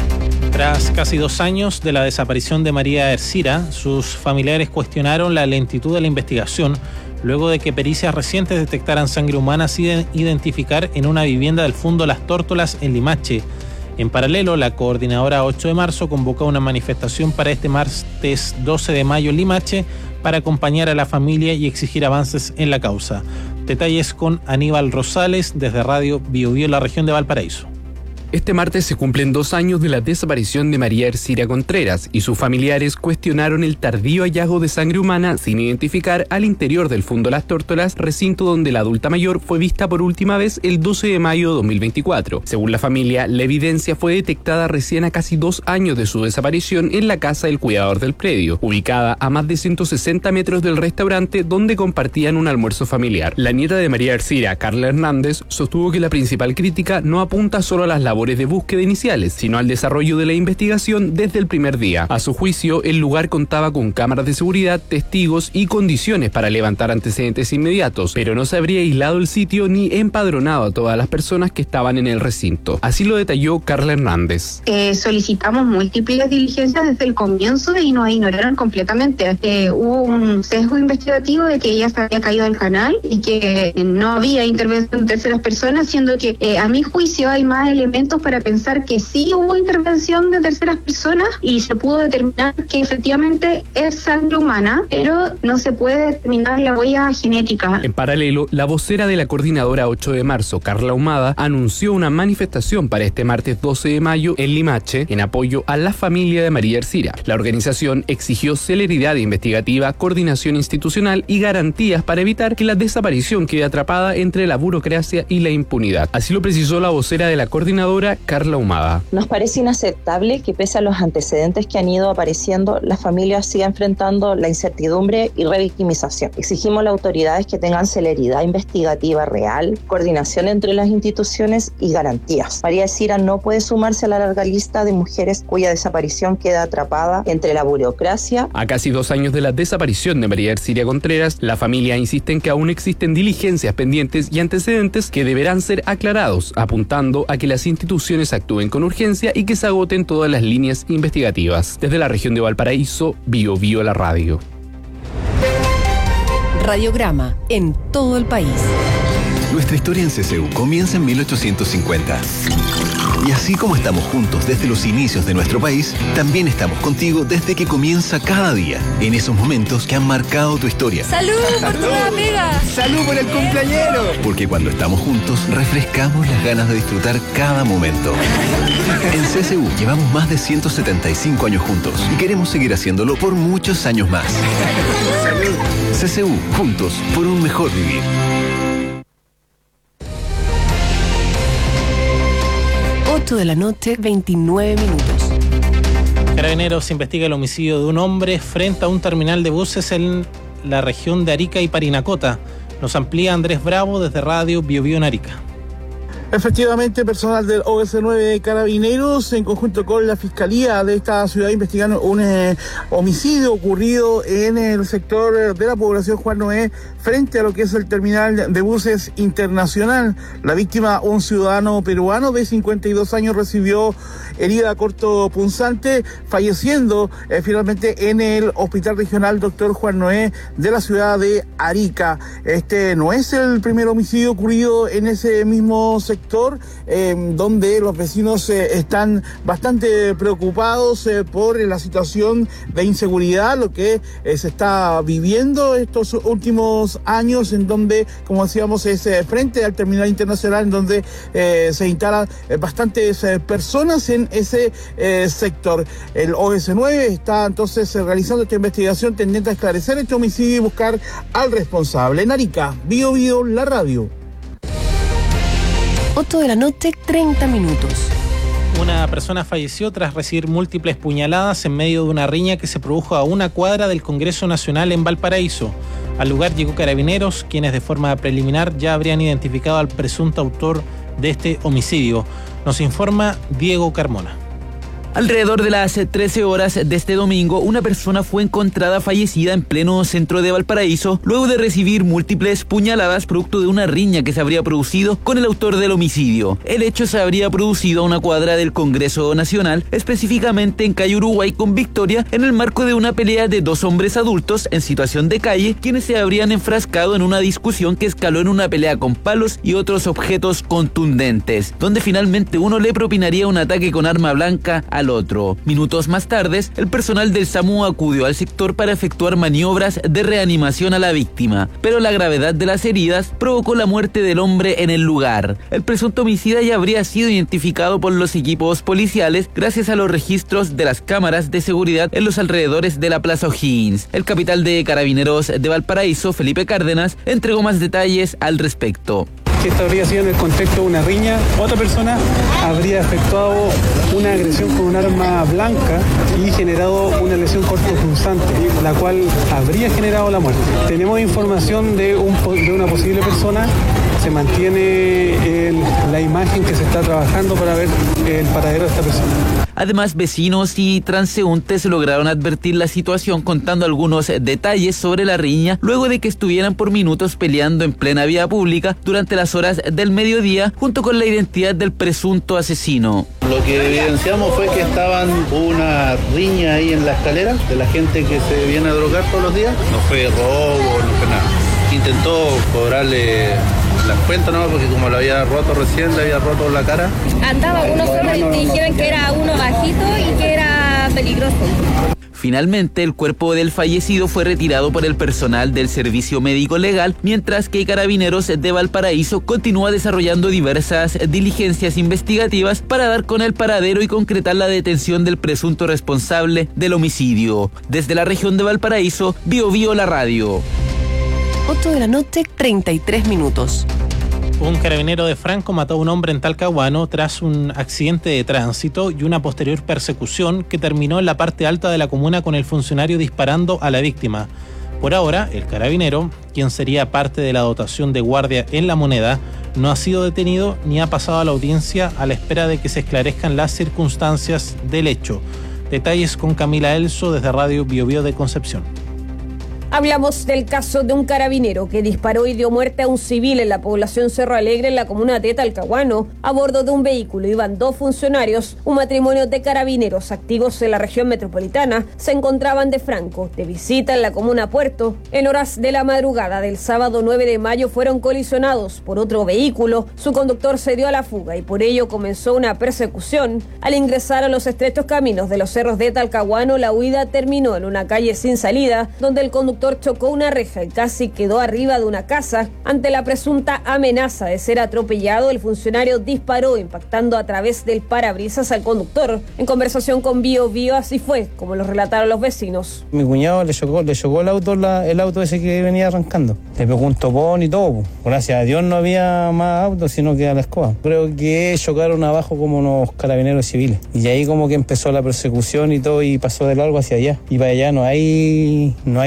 Speaker 6: Tras casi dos años de la desaparición de María Ercira, sus familiares cuestionaron la lentitud de la investigación luego de que pericias recientes detectaran sangre humana sin identificar en una vivienda del Fundo Las Tórtolas en Limache. En paralelo, la coordinadora ocho de marzo convocó una manifestación para este martes doce de mayo en Limache para acompañar a la familia y exigir avances en la causa. Detalles con Aníbal Rosales desde Radio Bío Bío en la región de Valparaíso.
Speaker 14: Este martes se cumplen dos años de la desaparición de María Ercira Contreras y sus familiares cuestionaron el tardío hallazgo de sangre humana sin identificar al interior del Fundo Las Tórtolas, recinto donde la adulta mayor fue vista por última vez el doce de mayo de dos mil veinticuatro. Según la familia, la evidencia fue detectada recién a casi dos años de su desaparición en la casa del cuidador del predio, ubicada a más de ciento sesenta metros del restaurante donde compartían un almuerzo familiar. La nieta de María Ercira, Carla Hernández, sostuvo que la principal crítica no apunta solo a las labores de búsqueda iniciales, sino al desarrollo de la investigación desde el primer día. A su juicio, el lugar contaba con cámaras de seguridad, testigos y condiciones para levantar antecedentes inmediatos, pero no se habría aislado el sitio ni empadronado a todas las personas que estaban en el recinto. Así lo detalló Carla Hernández.
Speaker 15: Eh, solicitamos múltiples diligencias desde el comienzo y nos ignoraron completamente. Eh, hubo un sesgo investigativo de que ella se había caído del canal y que no había intervención de terceras personas, siendo que eh, a mi juicio hay más elementos para pensar que sí hubo intervención de terceras personas y se pudo determinar que efectivamente es sangre humana, pero no se puede determinar la huella genética.
Speaker 14: En paralelo, la vocera de la coordinadora ocho de marzo, Carla Ahumada, anunció una manifestación para este martes doce de mayo en Limache en apoyo a la familia de María Ercira. La organización exigió celeridad investigativa, coordinación institucional y garantías para evitar que la desaparición quede atrapada entre la burocracia y la impunidad. Así lo precisó la vocera de la coordinadora Carla Ahumada.
Speaker 16: Nos parece inaceptable que pese a los antecedentes que han ido apareciendo, la familia siga enfrentando la incertidumbre y revictimización. Exigimos a las autoridades que tengan celeridad investigativa real, coordinación entre las instituciones y garantías. María Ercira no puede sumarse a la larga lista de mujeres cuya desaparición queda atrapada entre la burocracia.
Speaker 14: A casi dos años de la desaparición de María Ercira Contreras, la familia insiste en que aún existen diligencias pendientes y antecedentes que deberán ser aclarados, apuntando a que las instituciones actúen con urgencia y que se agoten todas las líneas investigativas. Desde la región de Valparaíso, Bío Bío la radio.
Speaker 5: Radiograma en todo el país.
Speaker 17: Nuestra historia en C C U comienza en mil ochocientos cincuenta. Y así como estamos juntos desde los inicios de nuestro país, también estamos contigo desde que comienza cada día, en esos momentos que han marcado tu historia.
Speaker 18: ¡Salud por tu amiga!
Speaker 17: ¡Salud por el cumpleañero! Porque cuando estamos juntos, refrescamos las ganas de disfrutar cada momento. En C C U llevamos más de ciento setenta y cinco años juntos y queremos seguir haciéndolo por muchos años más. ¡Salud! C C U, juntos por un mejor vivir.
Speaker 5: ocho de la noche, veintinueve minutos.
Speaker 6: Carabineros investiga el homicidio de un hombre frente a un terminal de buses en la región de Arica y Parinacota. Nos amplía Andrés Bravo desde Radio Bío Bío en Arica.
Speaker 1: Efectivamente, personal del O S nueve de Carabineros, en conjunto con la Fiscalía de esta ciudad, investigaron un eh, homicidio ocurrido en el sector de la población Juan Noé, frente a lo que es el terminal de buses internacional. La víctima, un ciudadano peruano de cincuenta y dos años, recibió herida cortopunzante, falleciendo eh, finalmente en el Hospital Regional Doctor Juan Noé de la ciudad de Arica. Este no es el primer homicidio ocurrido en ese mismo sector. sector eh, donde los vecinos eh, están bastante preocupados eh, por la situación de inseguridad, lo que eh, se está viviendo estos últimos años, en donde, como decíamos, es eh, frente al terminal internacional, en donde eh, se instalan eh, bastantes eh, personas en ese eh, sector. El O S nueve está entonces eh, realizando esta investigación tendiente a esclarecer este homicidio y buscar al responsable. En Arica, Bio Bio, la radio.
Speaker 5: ocho de la noche, treinta minutos.
Speaker 6: Una persona falleció tras recibir múltiples puñaladas en medio de una riña que se produjo a una cuadra del Congreso Nacional en Valparaíso. Al lugar llegó Carabineros, quienes de forma preliminar ya habrían identificado al presunto autor de este homicidio. Nos informa Diego Carmona.
Speaker 2: Alrededor de las trece horas de este domingo, una persona fue encontrada fallecida en pleno centro de Valparaíso luego de recibir múltiples puñaladas producto de una riña que se habría producido con el autor del homicidio. El hecho se habría producido a una cuadra del Congreso Nacional, específicamente en calle Uruguay con Victoria, en el marco de una pelea de dos hombres adultos en situación de calle, quienes se habrían enfrascado en una discusión que escaló en una pelea con palos y otros objetos contundentes, donde finalmente uno le propinaría un ataque con arma blanca al otro. Minutos más tarde, el personal del SAMU acudió al sector para efectuar maniobras de reanimación a la víctima, pero la gravedad de las heridas provocó la muerte del hombre en el lugar. El presunto homicida ya habría sido identificado por los equipos policiales gracias a los registros de las cámaras de seguridad en los alrededores de la Plaza O'Higgins. El capitán de Carabineros de Valparaíso, Felipe Cárdenas, entregó más detalles al respecto.
Speaker 8: Esto habría sido en el contexto de una riña. Otra persona habría efectuado una agresión con un arma blanca y generado una lesión cortopunzante, la cual habría generado la muerte. Tenemos información de, un, de una posible persona. Se mantiene el, la imagen que se está trabajando para ver el paradero de esta persona.
Speaker 2: Además, vecinos y transeúntes lograron advertir la situación contando algunos detalles sobre la riña luego de que estuvieran por minutos peleando en plena vía pública durante las horas del mediodía junto con la identidad del presunto asesino.
Speaker 19: Lo que evidenciamos fue que estaban una riña ahí en la escalera de la gente que se viene a drogar todos los días. No fue robo, no fue nada. Intentó cobrarle las cuentas, ¿no? Porque como lo había roto recién, le había roto la cara.
Speaker 18: Andaba unos hombres y te dijeron que era uno bajito y que era peligroso.
Speaker 2: Finalmente, el cuerpo del fallecido fue retirado por el personal del Servicio Médico Legal, mientras que Carabineros de Valparaíso continúa desarrollando diversas diligencias investigativas para dar con el paradero y concretar la detención del presunto responsable del homicidio. Desde la región de Valparaíso, Bio Bio, la radio.
Speaker 5: ocho de la noche, treinta y tres minutos.
Speaker 6: Un carabinero de Franco mató a un hombre en Talcahuano tras un accidente de tránsito y una posterior persecución que terminó en la parte alta de la comuna con el funcionario disparando a la víctima. Por ahora, el carabinero, quien sería parte de la dotación de guardia en La Moneda, no ha sido detenido ni ha pasado a la audiencia a la espera de que se esclarezcan las circunstancias del hecho. Detalles con Camila Elso desde Radio Bio Bio de Concepción.
Speaker 20: Hablamos del caso de un carabinero que disparó y dio muerte a un civil en la población Cerro Alegre, en la comuna de Talcahuano. A bordo de un vehículo iban dos funcionarios. Un matrimonio de carabineros activos en la región metropolitana se encontraban de Franco, de visita en la comuna Puerto. En horas de la madrugada del sábado nueve de mayo fueron colisionados por otro vehículo. Su conductor se dio a la fuga y por ello comenzó una persecución. Al ingresar a los estrechos caminos de los cerros de Talcahuano, la huida terminó en una calle sin salida, donde el conductor chocó una reja y casi quedó arriba de una casa. Ante la presunta amenaza de ser atropellado, el funcionario disparó, impactando a través del parabrisas al conductor. En conversación con Bio Bio, así fue como lo relataron los vecinos.
Speaker 21: Mi cuñado le chocó, le chocó el auto, la, el auto ese que venía arrancando. Le pegó un topón y todo. Gracias a Dios no había más autos, sino que a la escoba. Creo que chocaron abajo como unos carabineros civiles. Y ahí como que empezó la persecución y todo y pasó de largo hacia allá. Y para allá no hay, no hay calle.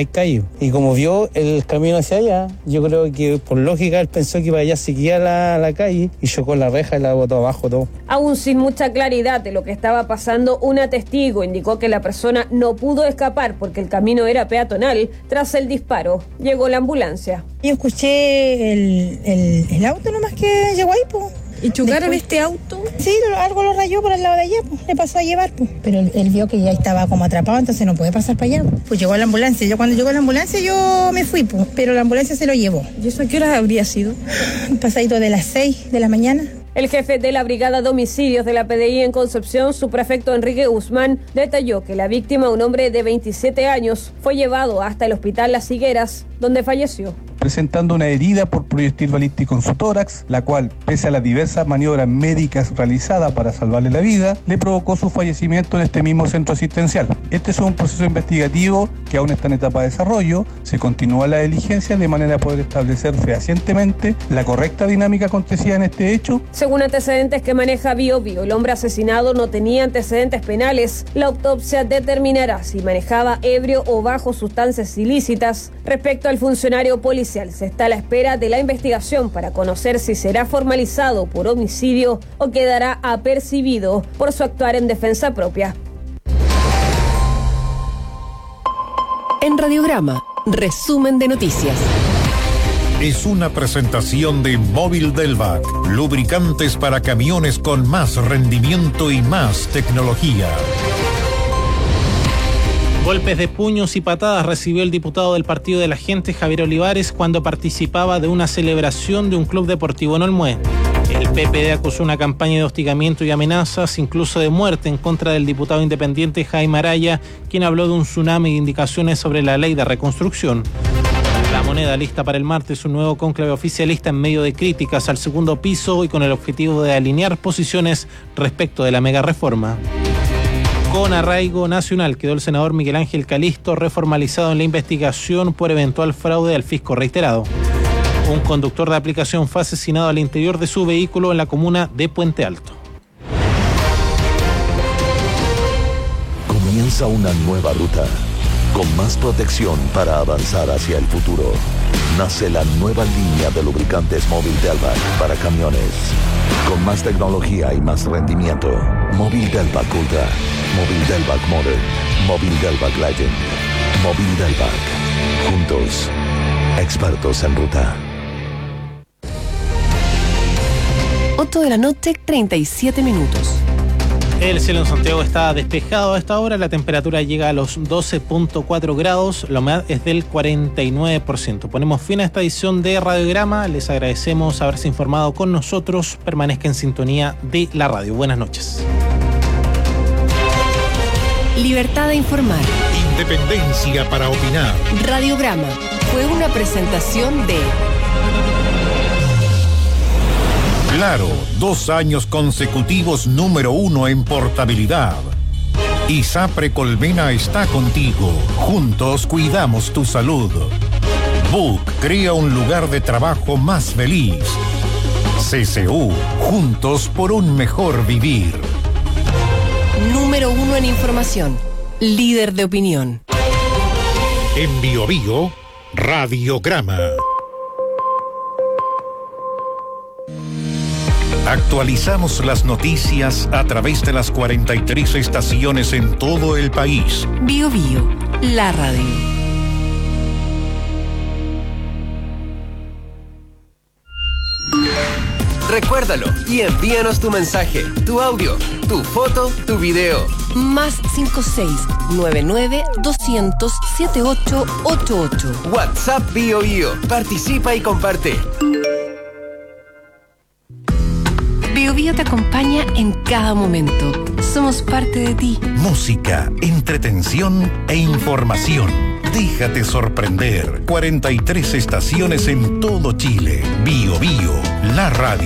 Speaker 21: Y como vio el camino hacia allá, yo creo que por lógica él pensó que para allá seguía la, la calle y chocó la reja y la botó abajo todo.
Speaker 20: Aún sin mucha claridad de lo que estaba pasando, una testigo indicó que la persona no pudo escapar porque el camino era peatonal. Tras el disparo, llegó la ambulancia.
Speaker 4: Yo escuché el, el, el auto nomás que llegó ahí, pues.
Speaker 7: ¿Y chocaron
Speaker 4: Después,
Speaker 7: este auto?
Speaker 4: Sí, algo lo rayó por el lado de allá, pues, le pasó a llevar, pues. Pero él, él vio que ya estaba como atrapado, entonces no puede pasar para allá. Pues llegó la ambulancia. Yo cuando llegó la ambulancia yo me fui, pues, pero la ambulancia se lo llevó.
Speaker 7: ¿Y eso a qué hora habría sido?
Speaker 4: Pasadito de las seis de la mañana.
Speaker 20: El jefe de la Brigada de Homicidios de la P D I en Concepción, subprefecto Enrique Guzmán, detalló que la víctima, un hombre de veintisiete años, fue llevado hasta el hospital Las Higueras, donde falleció.
Speaker 9: Presentando una herida por proyectil balístico en su tórax, la cual, pese a las diversas maniobras médicas realizadas para salvarle la vida, le provocó su fallecimiento en este mismo centro asistencial. Este es un proceso investigativo que aún está en etapa de desarrollo. Se continúa la diligencia de manera a poder establecer fehacientemente la correcta dinámica acontecida en este hecho.
Speaker 20: Según antecedentes que maneja Bio Bio, el hombre asesinado no tenía antecedentes penales. La autopsia determinará si manejaba ebrio o bajo sustancias ilícitas. Respecto al funcionario policial, se está a la espera de la investigación para conocer si será formalizado por homicidio o quedará apercibido por su actuar en defensa propia.
Speaker 5: En Radiograma, resumen de noticias.
Speaker 22: Es una presentación de Móvil Delvac, lubricantes para camiones con más rendimiento y más tecnología.
Speaker 6: Golpes de puños y patadas recibió el diputado del Partido de la Gente, Javier Olivares, cuando participaba de una celebración de un club deportivo en Olmué. El P P D acusó una campaña de hostigamiento y amenazas, incluso de muerte, en contra del diputado independiente Jaime Araya, quien habló de un tsunami de indicaciones sobre la ley de reconstrucción. La Moneda lista para el martes un nuevo cónclave oficialista en medio de críticas al segundo piso y con el objetivo de alinear posiciones respecto de la mega reforma. Con arraigo nacional quedó el senador Miguel Ángel Calisto, reformalizado en la investigación por eventual fraude al fisco reiterado. Un conductor de aplicación fue asesinado al interior de su vehículo en la comuna de Puente Alto.
Speaker 23: Comienza una nueva ruta, con más protección para avanzar hacia el futuro. Nace la nueva línea de lubricantes Móvil Delvac para camiones. Con más tecnología y más rendimiento. Móvil Delvac Ultra, Móvil Delvac Modern, Móvil Delvac Legend, Móvil Delvac. Juntos, expertos en ruta.
Speaker 5: ocho de la noche, treinta y siete minutos.
Speaker 6: El cielo en Santiago está despejado a esta hora, la temperatura llega a los doce punto cuatro grados, la humedad es del cuarenta y nueve por ciento. Ponemos fin a esta edición de Radiograma, les agradecemos haberse informado con nosotros, permanezca en sintonía de la radio. Buenas noches.
Speaker 5: Libertad de informar.
Speaker 22: Independencia para opinar.
Speaker 5: Radiograma fue una presentación de...
Speaker 22: Claro, dos años consecutivos número uno en portabilidad. ISAPRE Colmena está contigo. Juntos cuidamos tu salud. Book crea un lugar de trabajo más feliz. C C U, juntos por un mejor vivir.
Speaker 5: Número uno en información. Líder de opinión.
Speaker 22: En Bio Bio, Radiograma. Actualizamos las noticias a través de las cuarenta y tres estaciones en todo el país.
Speaker 5: Bio Bio, la radio.
Speaker 24: Recuérdalo y envíanos tu mensaje, tu audio, tu foto, tu video.
Speaker 5: Más cinco seis nueve nueve doscientos setenta y ocho ochenta y ocho.
Speaker 24: WhatsApp Bio Bio. Participa y comparte.
Speaker 5: Bio Bio te acompaña en cada momento. Somos parte de ti.
Speaker 22: Música, entretención e información. Déjate sorprender. cuarenta y tres estaciones en todo Chile. Bio Bio, la radio.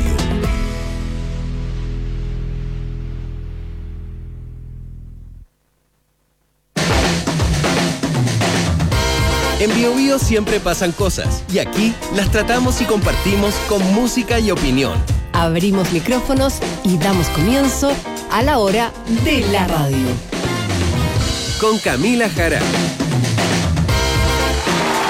Speaker 24: En Bio Bio siempre pasan cosas y aquí las tratamos y compartimos con música y opinión.
Speaker 5: Abrimos micrófonos y damos comienzo a la hora de la radio.
Speaker 24: Con Camila Jara.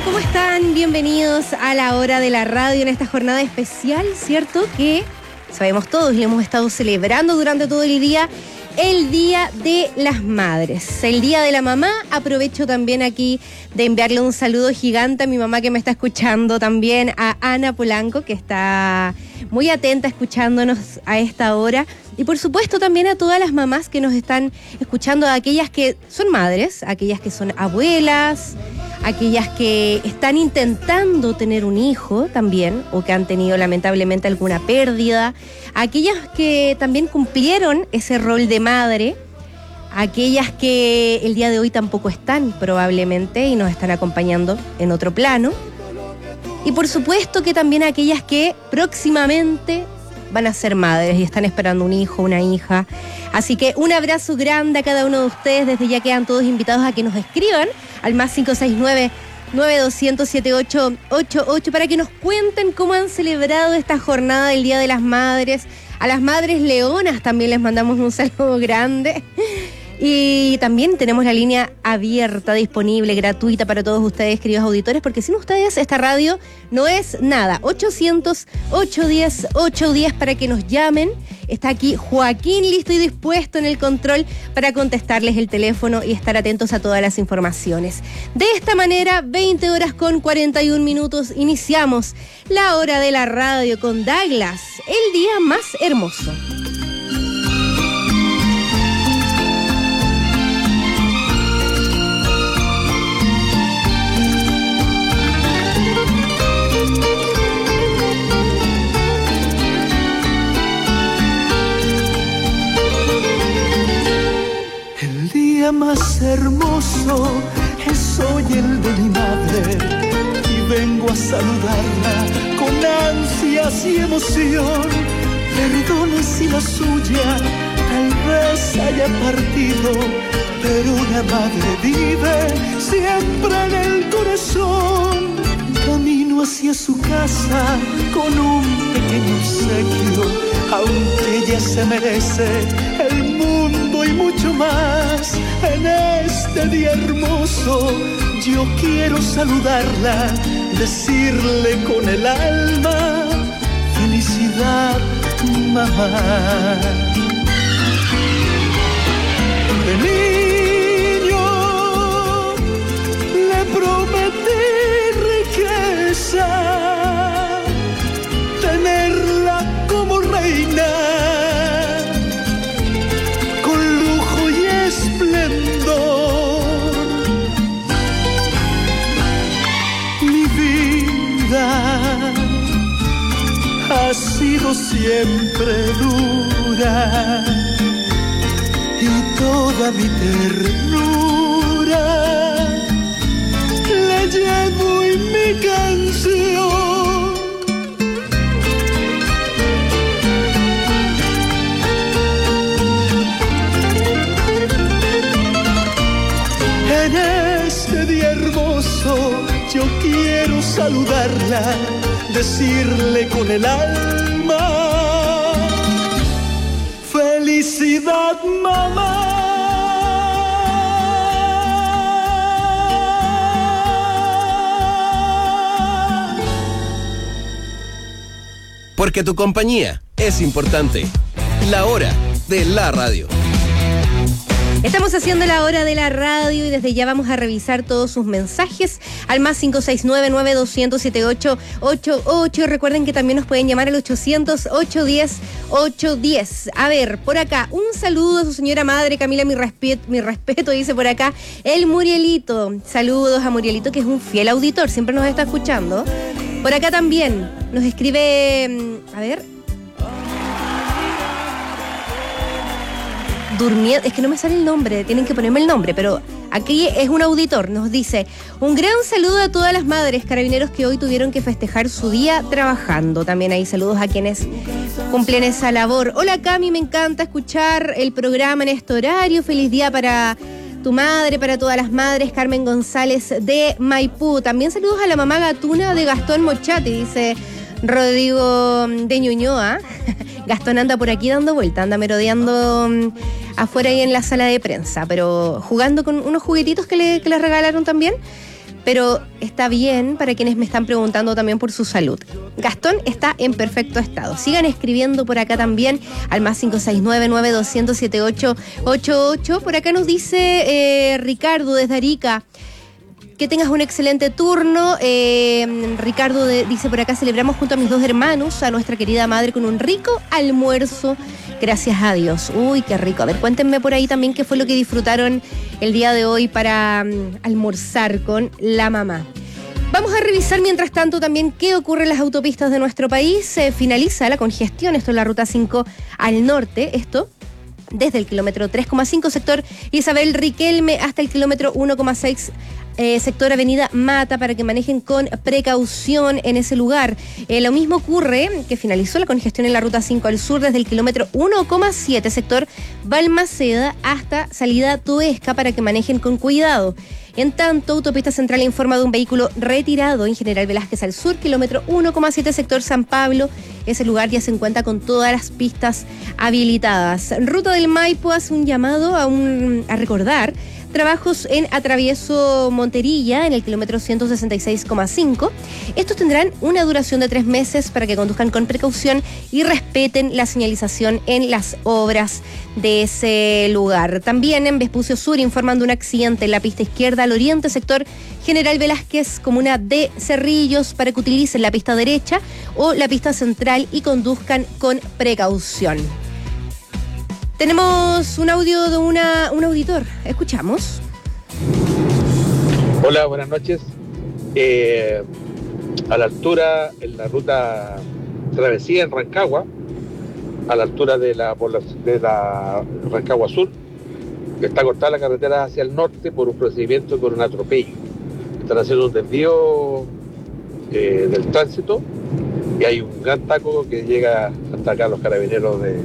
Speaker 3: ¿Cómo están? Bienvenidos a la hora de la radio en esta jornada especial, ¿cierto? Que sabemos todos y hemos estado celebrando durante todo el día, el Día de las Madres, el Día de la Mamá. Aprovecho también aquí de enviarle un saludo gigante a mi mamá que me está escuchando, también a Ana Polanco, que está muy atenta escuchándonos a esta hora. Y por supuesto también a todas las mamás que nos están escuchando, a aquellas que son madres, a aquellas que son abuelas, aquellas que están intentando tener un hijo también, o que han tenido lamentablemente alguna pérdida, aquellas que también cumplieron ese rol de madre, aquellas que el día de hoy tampoco están probablemente y nos están acompañando en otro plano, y por supuesto que también aquellas que próximamente van a ser madres y están esperando un hijo, una hija. Así que un abrazo grande a cada uno de ustedes. Desde ya quedan todos invitados a que nos escriban al más cinco seis nueve, nueve dos cero cero, siete ocho ocho ocho para que nos cuenten cómo han celebrado esta jornada del Día de las Madres. A las madres leonas también les mandamos un saludo grande. Y también tenemos la línea abierta, disponible, gratuita para todos ustedes, queridos auditores, porque sin ustedes esta radio no es nada. ochocientos, ochocientos diez, ochocientos diez para que nos llamen. Está aquí Joaquín listo y dispuesto en el control para contestarles el teléfono y estar atentos a todas las informaciones. De esta manera, veinte horas con cuarenta y un minutos, iniciamos la hora de la radio con Douglas, el día más hermoso.
Speaker 10: Más hermoso es hoy el de mi madre y vengo a saludarla con ansias y emoción. Perdone si la suya tal vez haya partido, pero una madre vive siempre en el corazón. Camino hacia su casa con un pequeño obsequio, aunque ella se merece el mundo y mucho más. En este día hermoso yo quiero saludarla, decirle con el alma, felicidad, mamá. De niño le prometí riqueza, tenerla como reina, ha sido siempre dura y toda mi ternura le llevo en mi canción. En este día hermoso yo quiero saludarla, decirle con el alma, felicidad, mamá.
Speaker 24: Porque tu compañía es importante. La hora de la radio.
Speaker 3: Estamos haciendo la hora de la radio y desde ya vamos a revisar todos sus mensajes al más cinco seis nueve, nueve dos cero cero, siete ocho ocho ocho. Recuerden que también nos pueden llamar al ochocientos, ochocientos diez, ochocientos diez. A ver, por acá, un saludo a su señora madre, Camila, mi, respeto, mi respeto, dice por acá el Murielito. Saludos a Murielito, que es un fiel auditor, siempre nos está escuchando. Por acá también nos escribe, a ver... Durmiendo, es que no me sale el nombre, tienen que ponerme el nombre, pero aquí es un auditor, nos dice: un gran saludo a todas las madres carabineros que hoy tuvieron que festejar su día trabajando. También hay saludos a quienes cumplen esa labor. Hola Cami, me encanta escuchar el programa en este horario. Feliz día para tu madre, para todas las madres. Carmen González de Maipú. También saludos a la mamá gatuna de Gastón Mochati, dice Rodrigo de Ñuñoa. Gastón anda por aquí dando vuelta, anda merodeando afuera y en la sala de prensa, pero jugando con unos juguetitos que le, que le regalaron también. pero está bien para quienes me están preguntando también por su salud. Gastón está en perfecto estado. Sigan escribiendo por acá también al más cinco seis nueve, nueve dos cero, siete ocho ocho ocho. Por acá nos dice eh, Ricardo desde Arica. Que tengas un excelente turno. Eh, Ricardo de, dice por acá, celebramos junto a mis dos hermanos a nuestra querida madre con un rico almuerzo. Gracias a Dios. Uy, qué rico. A ver, cuéntenme por ahí también qué fue lo que disfrutaron el día de hoy para um, almorzar con la mamá. Vamos a revisar mientras tanto también qué ocurre en las autopistas de nuestro país. Se finaliza la congestión, esto en la ruta cinco al norte, esto desde el kilómetro tres coma cinco sector Isabel Riquelme hasta el kilómetro uno coma seis eh, sector Avenida Mata, para que manejen con precaución en ese lugar. Eh, lo mismo ocurre que finalizó la congestión en la ruta cinco al sur desde el kilómetro uno coma siete sector Balmaceda hasta salida Toesca, para que manejen con cuidado. En tanto, Autopista Central informa de un vehículo retirado en General Velázquez al sur, kilómetro uno coma siete sector San Pablo. Ese lugar ya se encuentra con todas las pistas habilitadas. Ruta del Maipo hace un llamado a, un, a recordar trabajos en Atravieso Monterilla en el kilómetro ciento sesenta y seis coma cinco. Estos tendrán una duración de tres meses para que conduzcan con precaución y respeten la señalización en las obras de ese lugar. También en Vespucio Sur informan de un accidente en la pista izquierda al oriente, sector General Velázquez, comuna de Cerrillos, para que utilicen la pista derecha o la pista central y conduzcan con precaución. Tenemos un audio de una, un auditor. Escuchamos.
Speaker 11: Hola, buenas noches. Eh, a la altura, en la ruta Travesía en Rancagua, a la altura de la, de la Rancagua Sur, que está cortada la carretera hacia el norte por un procedimiento con un atropello. Están haciendo un desvío eh, del tránsito y hay un gran taco que llega hasta acá, los carabineros de,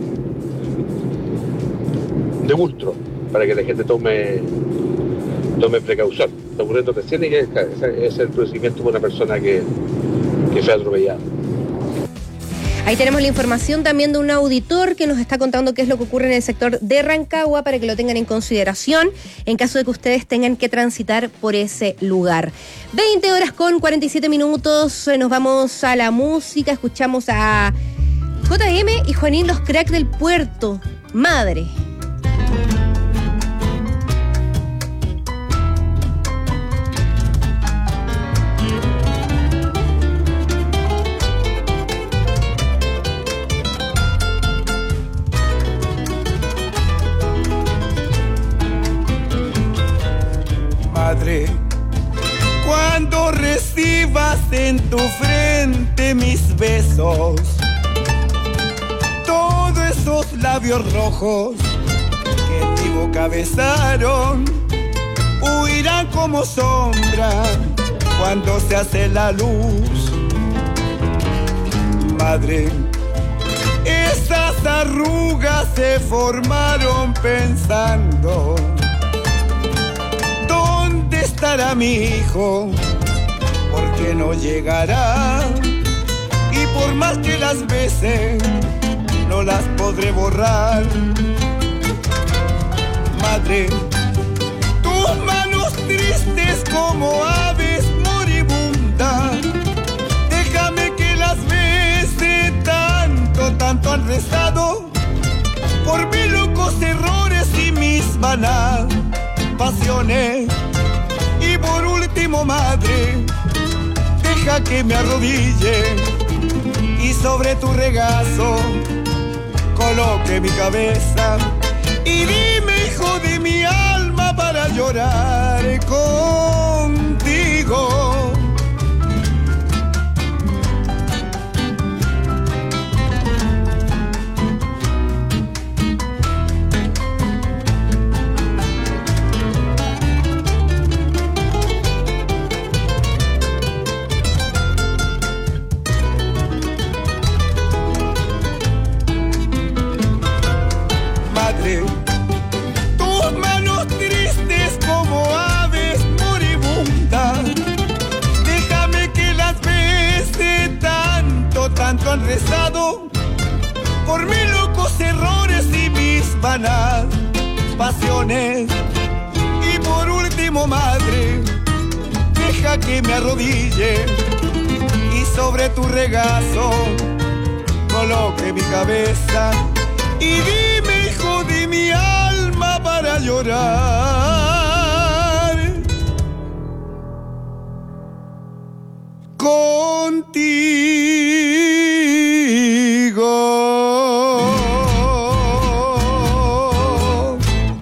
Speaker 11: de Bultro, para que la gente tome, tome precaución. Está ocurriendo recién y es, es el procedimiento de una persona que, que fue atropellada.
Speaker 3: Ahí tenemos la información también de un auditor que nos está contando qué es lo que ocurre en el sector de Rancagua, para que lo tengan en consideración en caso de que ustedes tengan que transitar por ese lugar. veinte horas con cuarenta y siete minutos, nos vamos a la música, escuchamos a J M y Juanín, los cracks del puerto, Madre.
Speaker 10: Madre, cuando recibas en tu frente mis besos, todos esos labios rojos que en mi boca besaron, huirán como sombra cuando se hace la luz. Madre, esas arrugas se formaron pensando, estará mi hijo, porque no llegará, y por más que las bese, no las podré borrar. Madre, tus manos tristes como aves moribundas, déjame que las bese, tanto, tanto han rezado por mis locos errores y mis vanas pasiones. Y por último, madre, deja que me arrodille y sobre tu regazo coloque mi cabeza. Y dime, hijo de mi alma, para llorar contigo. Tus manos tristes como aves moribundas, déjame que las bese, tanto, tanto han rezado por mis locos errores y mis vanas pasiones. Y por último, madre, deja deja que me arrodille y sobre tu regazo coloque mi cabeza y dime, hijo de mi alma, para llorar contigo.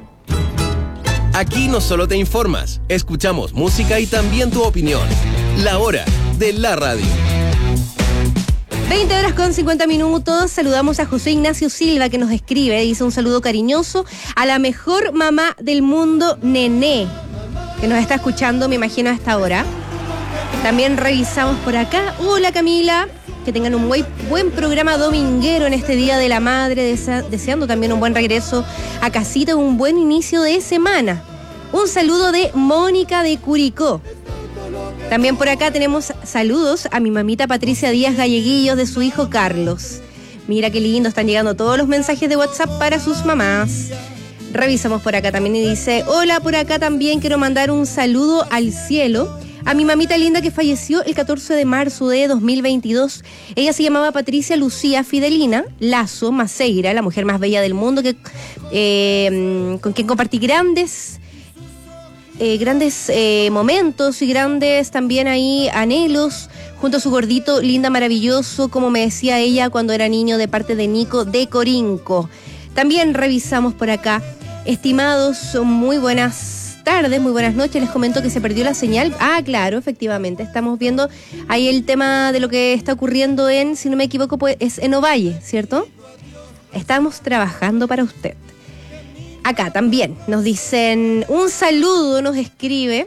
Speaker 24: Aquí no solo te informas, escuchamos música y también tu opinión. La hora de la radio.
Speaker 3: veinte horas con cincuenta minutos. Saludamos a José Ignacio Silva, que nos escribe. Dice un saludo cariñoso a la mejor mamá del mundo, Nené, que nos está escuchando, me imagino, a esta hora. También revisamos por acá. Hola, Camila. Que tengan un buen, buen programa dominguero en este Día de la Madre, desa- deseando también un buen regreso a casita, un buen inicio de semana. Un saludo de Mónica de Curicó. También por acá tenemos saludos a mi mamita Patricia Díaz Galleguillos, de su hijo Carlos. Mira qué lindo, están llegando todos los mensajes de WhatsApp para sus mamás. Revisamos por acá también y dice: hola, por acá también quiero mandar un saludo al cielo a mi mamita linda que falleció el catorce de marzo de dos mil veintidós. Ella se llamaba Patricia Lucía Fidelina Lazo Maceira, la mujer más bella del mundo, que eh, con quien compartí grandes... Eh, grandes eh, momentos y grandes también ahí anhelos, junto a su gordito, linda, maravilloso, como me decía ella cuando era niño, de parte de Nico de Corinco. También revisamos por acá. Estimados, muy buenas tardes, muy buenas noches. Les comento que se perdió la señal. Ah, claro, efectivamente. Estamos viendo ahí el tema de lo que está ocurriendo en, si no me equivoco, pues es en Ovalle, ¿cierto? Estamos trabajando para usted. Acá también nos dicen un saludo, nos escribe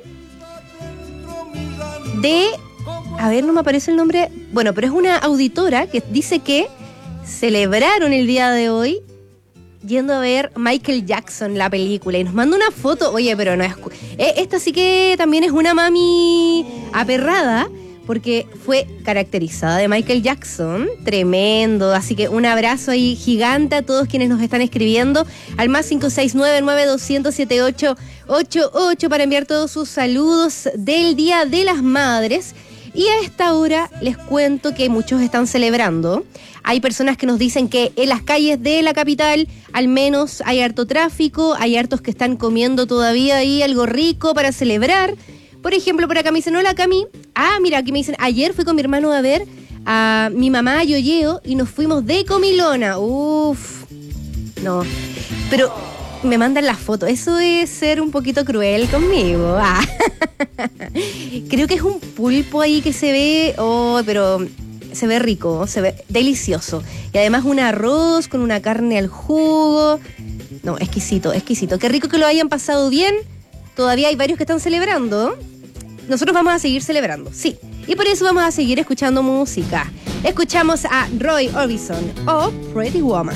Speaker 3: de, a ver, no me aparece el nombre, bueno, pero es una auditora que dice que celebraron el día de hoy yendo a ver Michael Jackson, la película, y nos manda una foto. Oye, pero no es, eh, esta sí que también es una mami aperrada, porque fue caracterizada de Michael Jackson, tremendo, así que un abrazo ahí gigante a todos quienes nos están escribiendo al más cinco seis nueve, nueve dos cero cero, siete ocho ocho ocho para enviar todos sus saludos del Día de las Madres. Y a esta hora les cuento que muchos están celebrando. Hay personas que nos dicen que en las calles de la capital al menos hay harto tráfico, hay hartos que están comiendo todavía ahí algo rico para celebrar. Por ejemplo, por acá me dicen: hola, Cami. Ah, mira, aquí me dicen: ayer fui con mi hermano a ver a mi mamá a Yoyeo y nos fuimos de comilona. Uf, no. Pero me mandan la foto. Eso es ser un poquito cruel conmigo. Ah. Creo que es un pulpo ahí que se ve, oh, pero se ve rico, se ve delicioso. Y además un arroz con una carne al jugo. No, exquisito, exquisito. Qué rico que lo hayan pasado bien. Todavía hay varios que están celebrando. Nosotros vamos a seguir celebrando, sí. Y por eso vamos a seguir escuchando música. Escuchamos a Roy Orbison o Pretty Woman.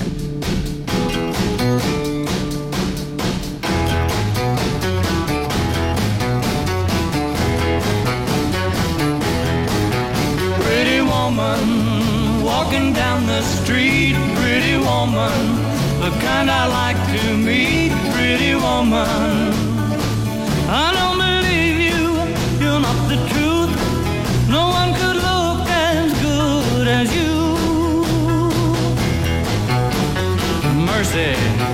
Speaker 12: Pretty woman, walking down the street. Pretty woman, the kind I like to meet. Pretty woman, I don't believe you, you're not the truth. No one could look as good as you. Mercy.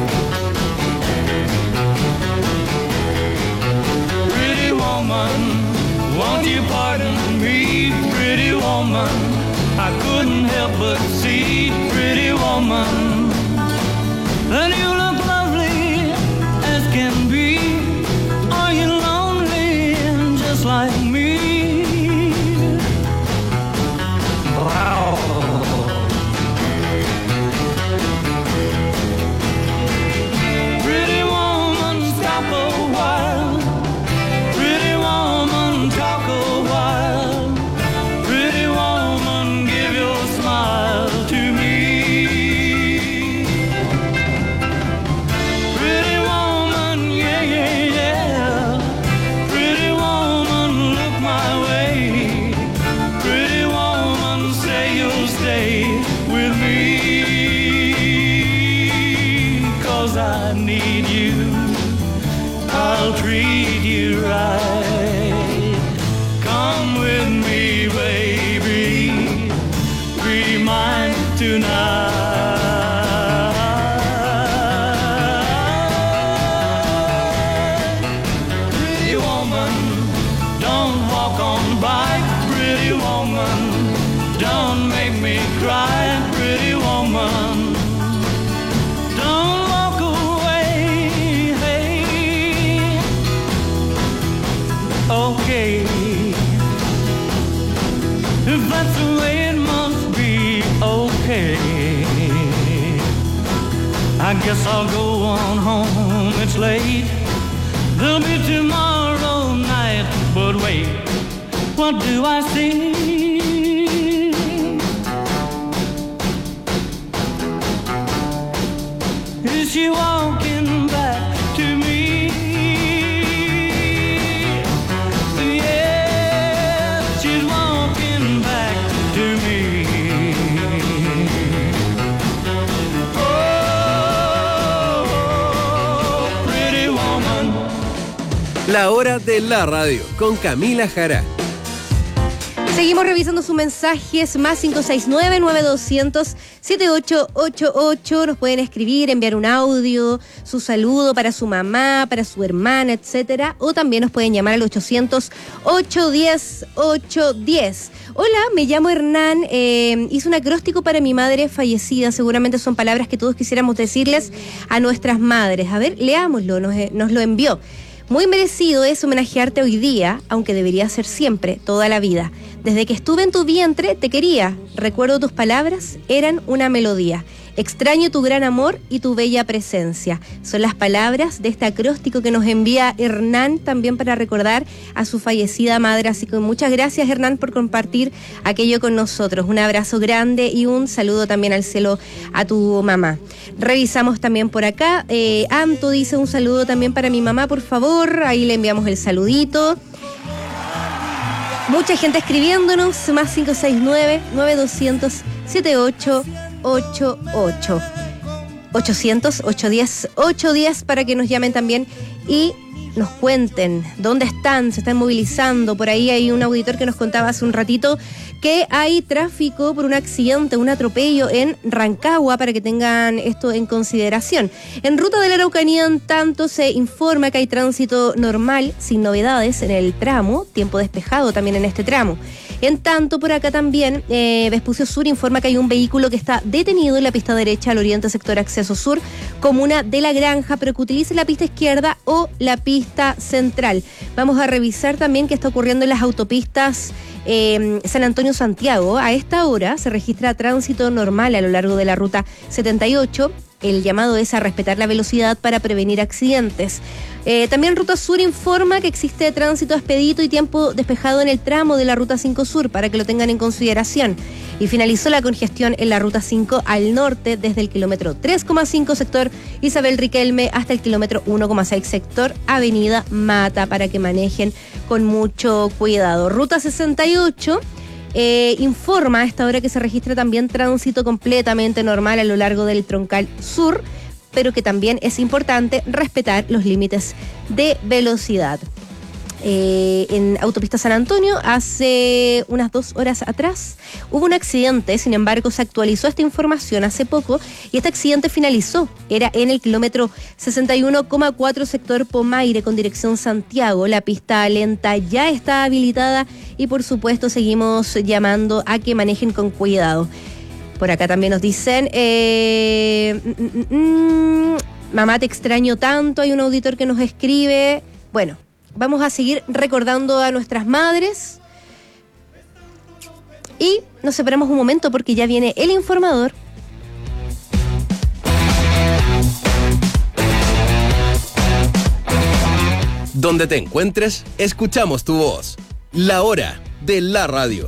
Speaker 12: Pretty woman, won't you pardon me? Pretty woman, I couldn't help but see. Pretty woman, and you look lovely as can be. Are you lonely just like me? Wow. Pretty woman, stop a while. Pretty woman, talk a while. Pretty woman, give your smile to me. Pretty woman, yeah, yeah, yeah. Pretty woman, look my way. Pretty woman, say you'll stay with me. 'Cause I need you, I'll treat you right. Come me cry, pretty woman. Don't walk away, hey. Okay, if that's the way it must be, okay. I guess I'll go on home, it's late. There'll be tomorrow night, but wait, what do I see? Is she walking back to me? Yes, she's walking back to me. Oh, pretty woman.
Speaker 24: La hora de la radio con Camila Jara.
Speaker 3: Seguimos revisando sus mensajes, más cinco seis nueve, nueve dos cero cero, siete ocho ocho ocho. Nos pueden escribir, enviar un audio, su saludo para su mamá, para su hermana, etcétera. O también nos pueden llamar al ochocientos, ochocientos diez, ochocientos diez. Hola, me llamo Hernán, eh, hice un acróstico para mi madre fallecida. Seguramente son palabras que todos quisiéramos decirles a nuestras madres. A ver, leámoslo, nos, nos lo envió. Muy merecido es homenajearte hoy día, aunque debería ser siempre, toda la vida. Desde que estuve en tu vientre te quería. Recuerdo tus palabras, eran una melodía. Extraño tu gran amor y tu bella presencia. Son las palabras de este acróstico que nos envía Hernán también para recordar a su fallecida madre. Así que muchas gracias, Hernán, por compartir aquello con nosotros. Un abrazo grande y un saludo también al cielo a tu mamá. Revisamos también por acá. Eh, Anto dice un saludo también para mi mamá, por favor. Ahí le enviamos el saludito. Mucha gente escribiéndonos, más cinco seis nueve, nueve dos cero cero, siete ocho ocho ocho. ochocientos, ochocientos diez, ochocientos diez para que nos llamen también y nos cuenten dónde están, se están movilizando. Por ahí hay un auditor que nos contaba hace un ratito que hay tráfico por un accidente, un atropello en Rancagua, para que tengan esto en consideración. En ruta de la Araucanía, en tanto, se informa que hay tránsito normal, sin novedades en el tramo, tiempo despejado también en este tramo. En tanto, por acá también, eh, Vespucio Sur informa que hay un vehículo que está detenido en la pista derecha al oriente sector acceso sur, comuna de La Granja, pero que utilice la pista izquierda o la pista central. Vamos a revisar también qué está ocurriendo en las autopistas eh, San Antonio-Santiago. A esta hora se registra tránsito normal a lo largo de la ruta setenta y ocho. El llamado es a respetar la velocidad para prevenir accidentes. Eh, también Ruta Sur informa que existe tránsito expedito y tiempo despejado en el tramo de la Ruta cinco Sur, para que lo tengan en consideración. Y finalizó la congestión en la Ruta cinco al norte, desde el kilómetro tres coma cinco sector Isabel Riquelme hasta el kilómetro uno coma seis sector Avenida Mata, para que manejen con mucho cuidado. Ruta sesenta y ocho Eh, informa a esta hora que se registra también tránsito completamente normal a lo largo del troncal sur, pero que también es importante respetar los límites de velocidad. Eh, en Autopista San Antonio, hace unas dos horas atrás, hubo un accidente. Sin embargo, se actualizó esta información hace poco y este accidente finalizó. Era en el kilómetro sesenta y uno coma cuatro sector Pomaire con dirección Santiago. La pista lenta ya está habilitada y, por supuesto, seguimos llamando a que manejen con cuidado. Por acá también nos dicen, eh, mm, mm, mamá, te extraño tanto. Hay un auditor que nos escribe. Bueno, vamos a seguir recordando a nuestras madres. Y nos separamos un momento porque ya viene el informador.
Speaker 24: Donde te encuentres, escuchamos tu voz. La hora de la radio.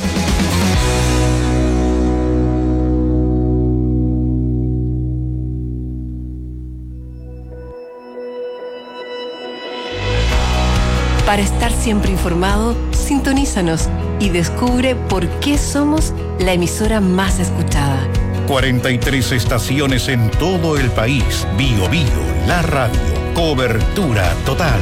Speaker 5: Para estar siempre informado, sintonízanos y descubre por qué somos la emisora más escuchada.
Speaker 22: cuarenta y tres estaciones en todo el país. Bio Bio, la radio. Cobertura total.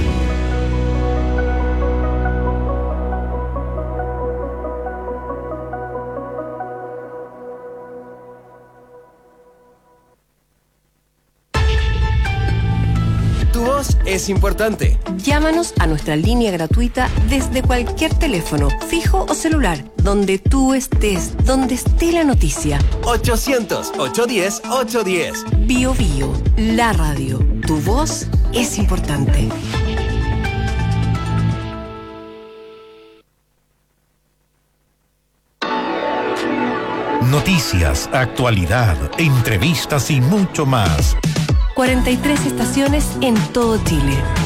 Speaker 24: Tu voz es importante.
Speaker 5: Llámanos a nuestra línea gratuita desde cualquier teléfono, fijo o celular, donde tú estés, donde esté la noticia.
Speaker 24: ochocientos, ochocientos diez, ochocientos diez.
Speaker 5: Bio Bio, la radio. Tu voz es importante.
Speaker 22: Noticias, actualidad, entrevistas y mucho más.
Speaker 5: cuarenta y tres estaciones en todo Chile.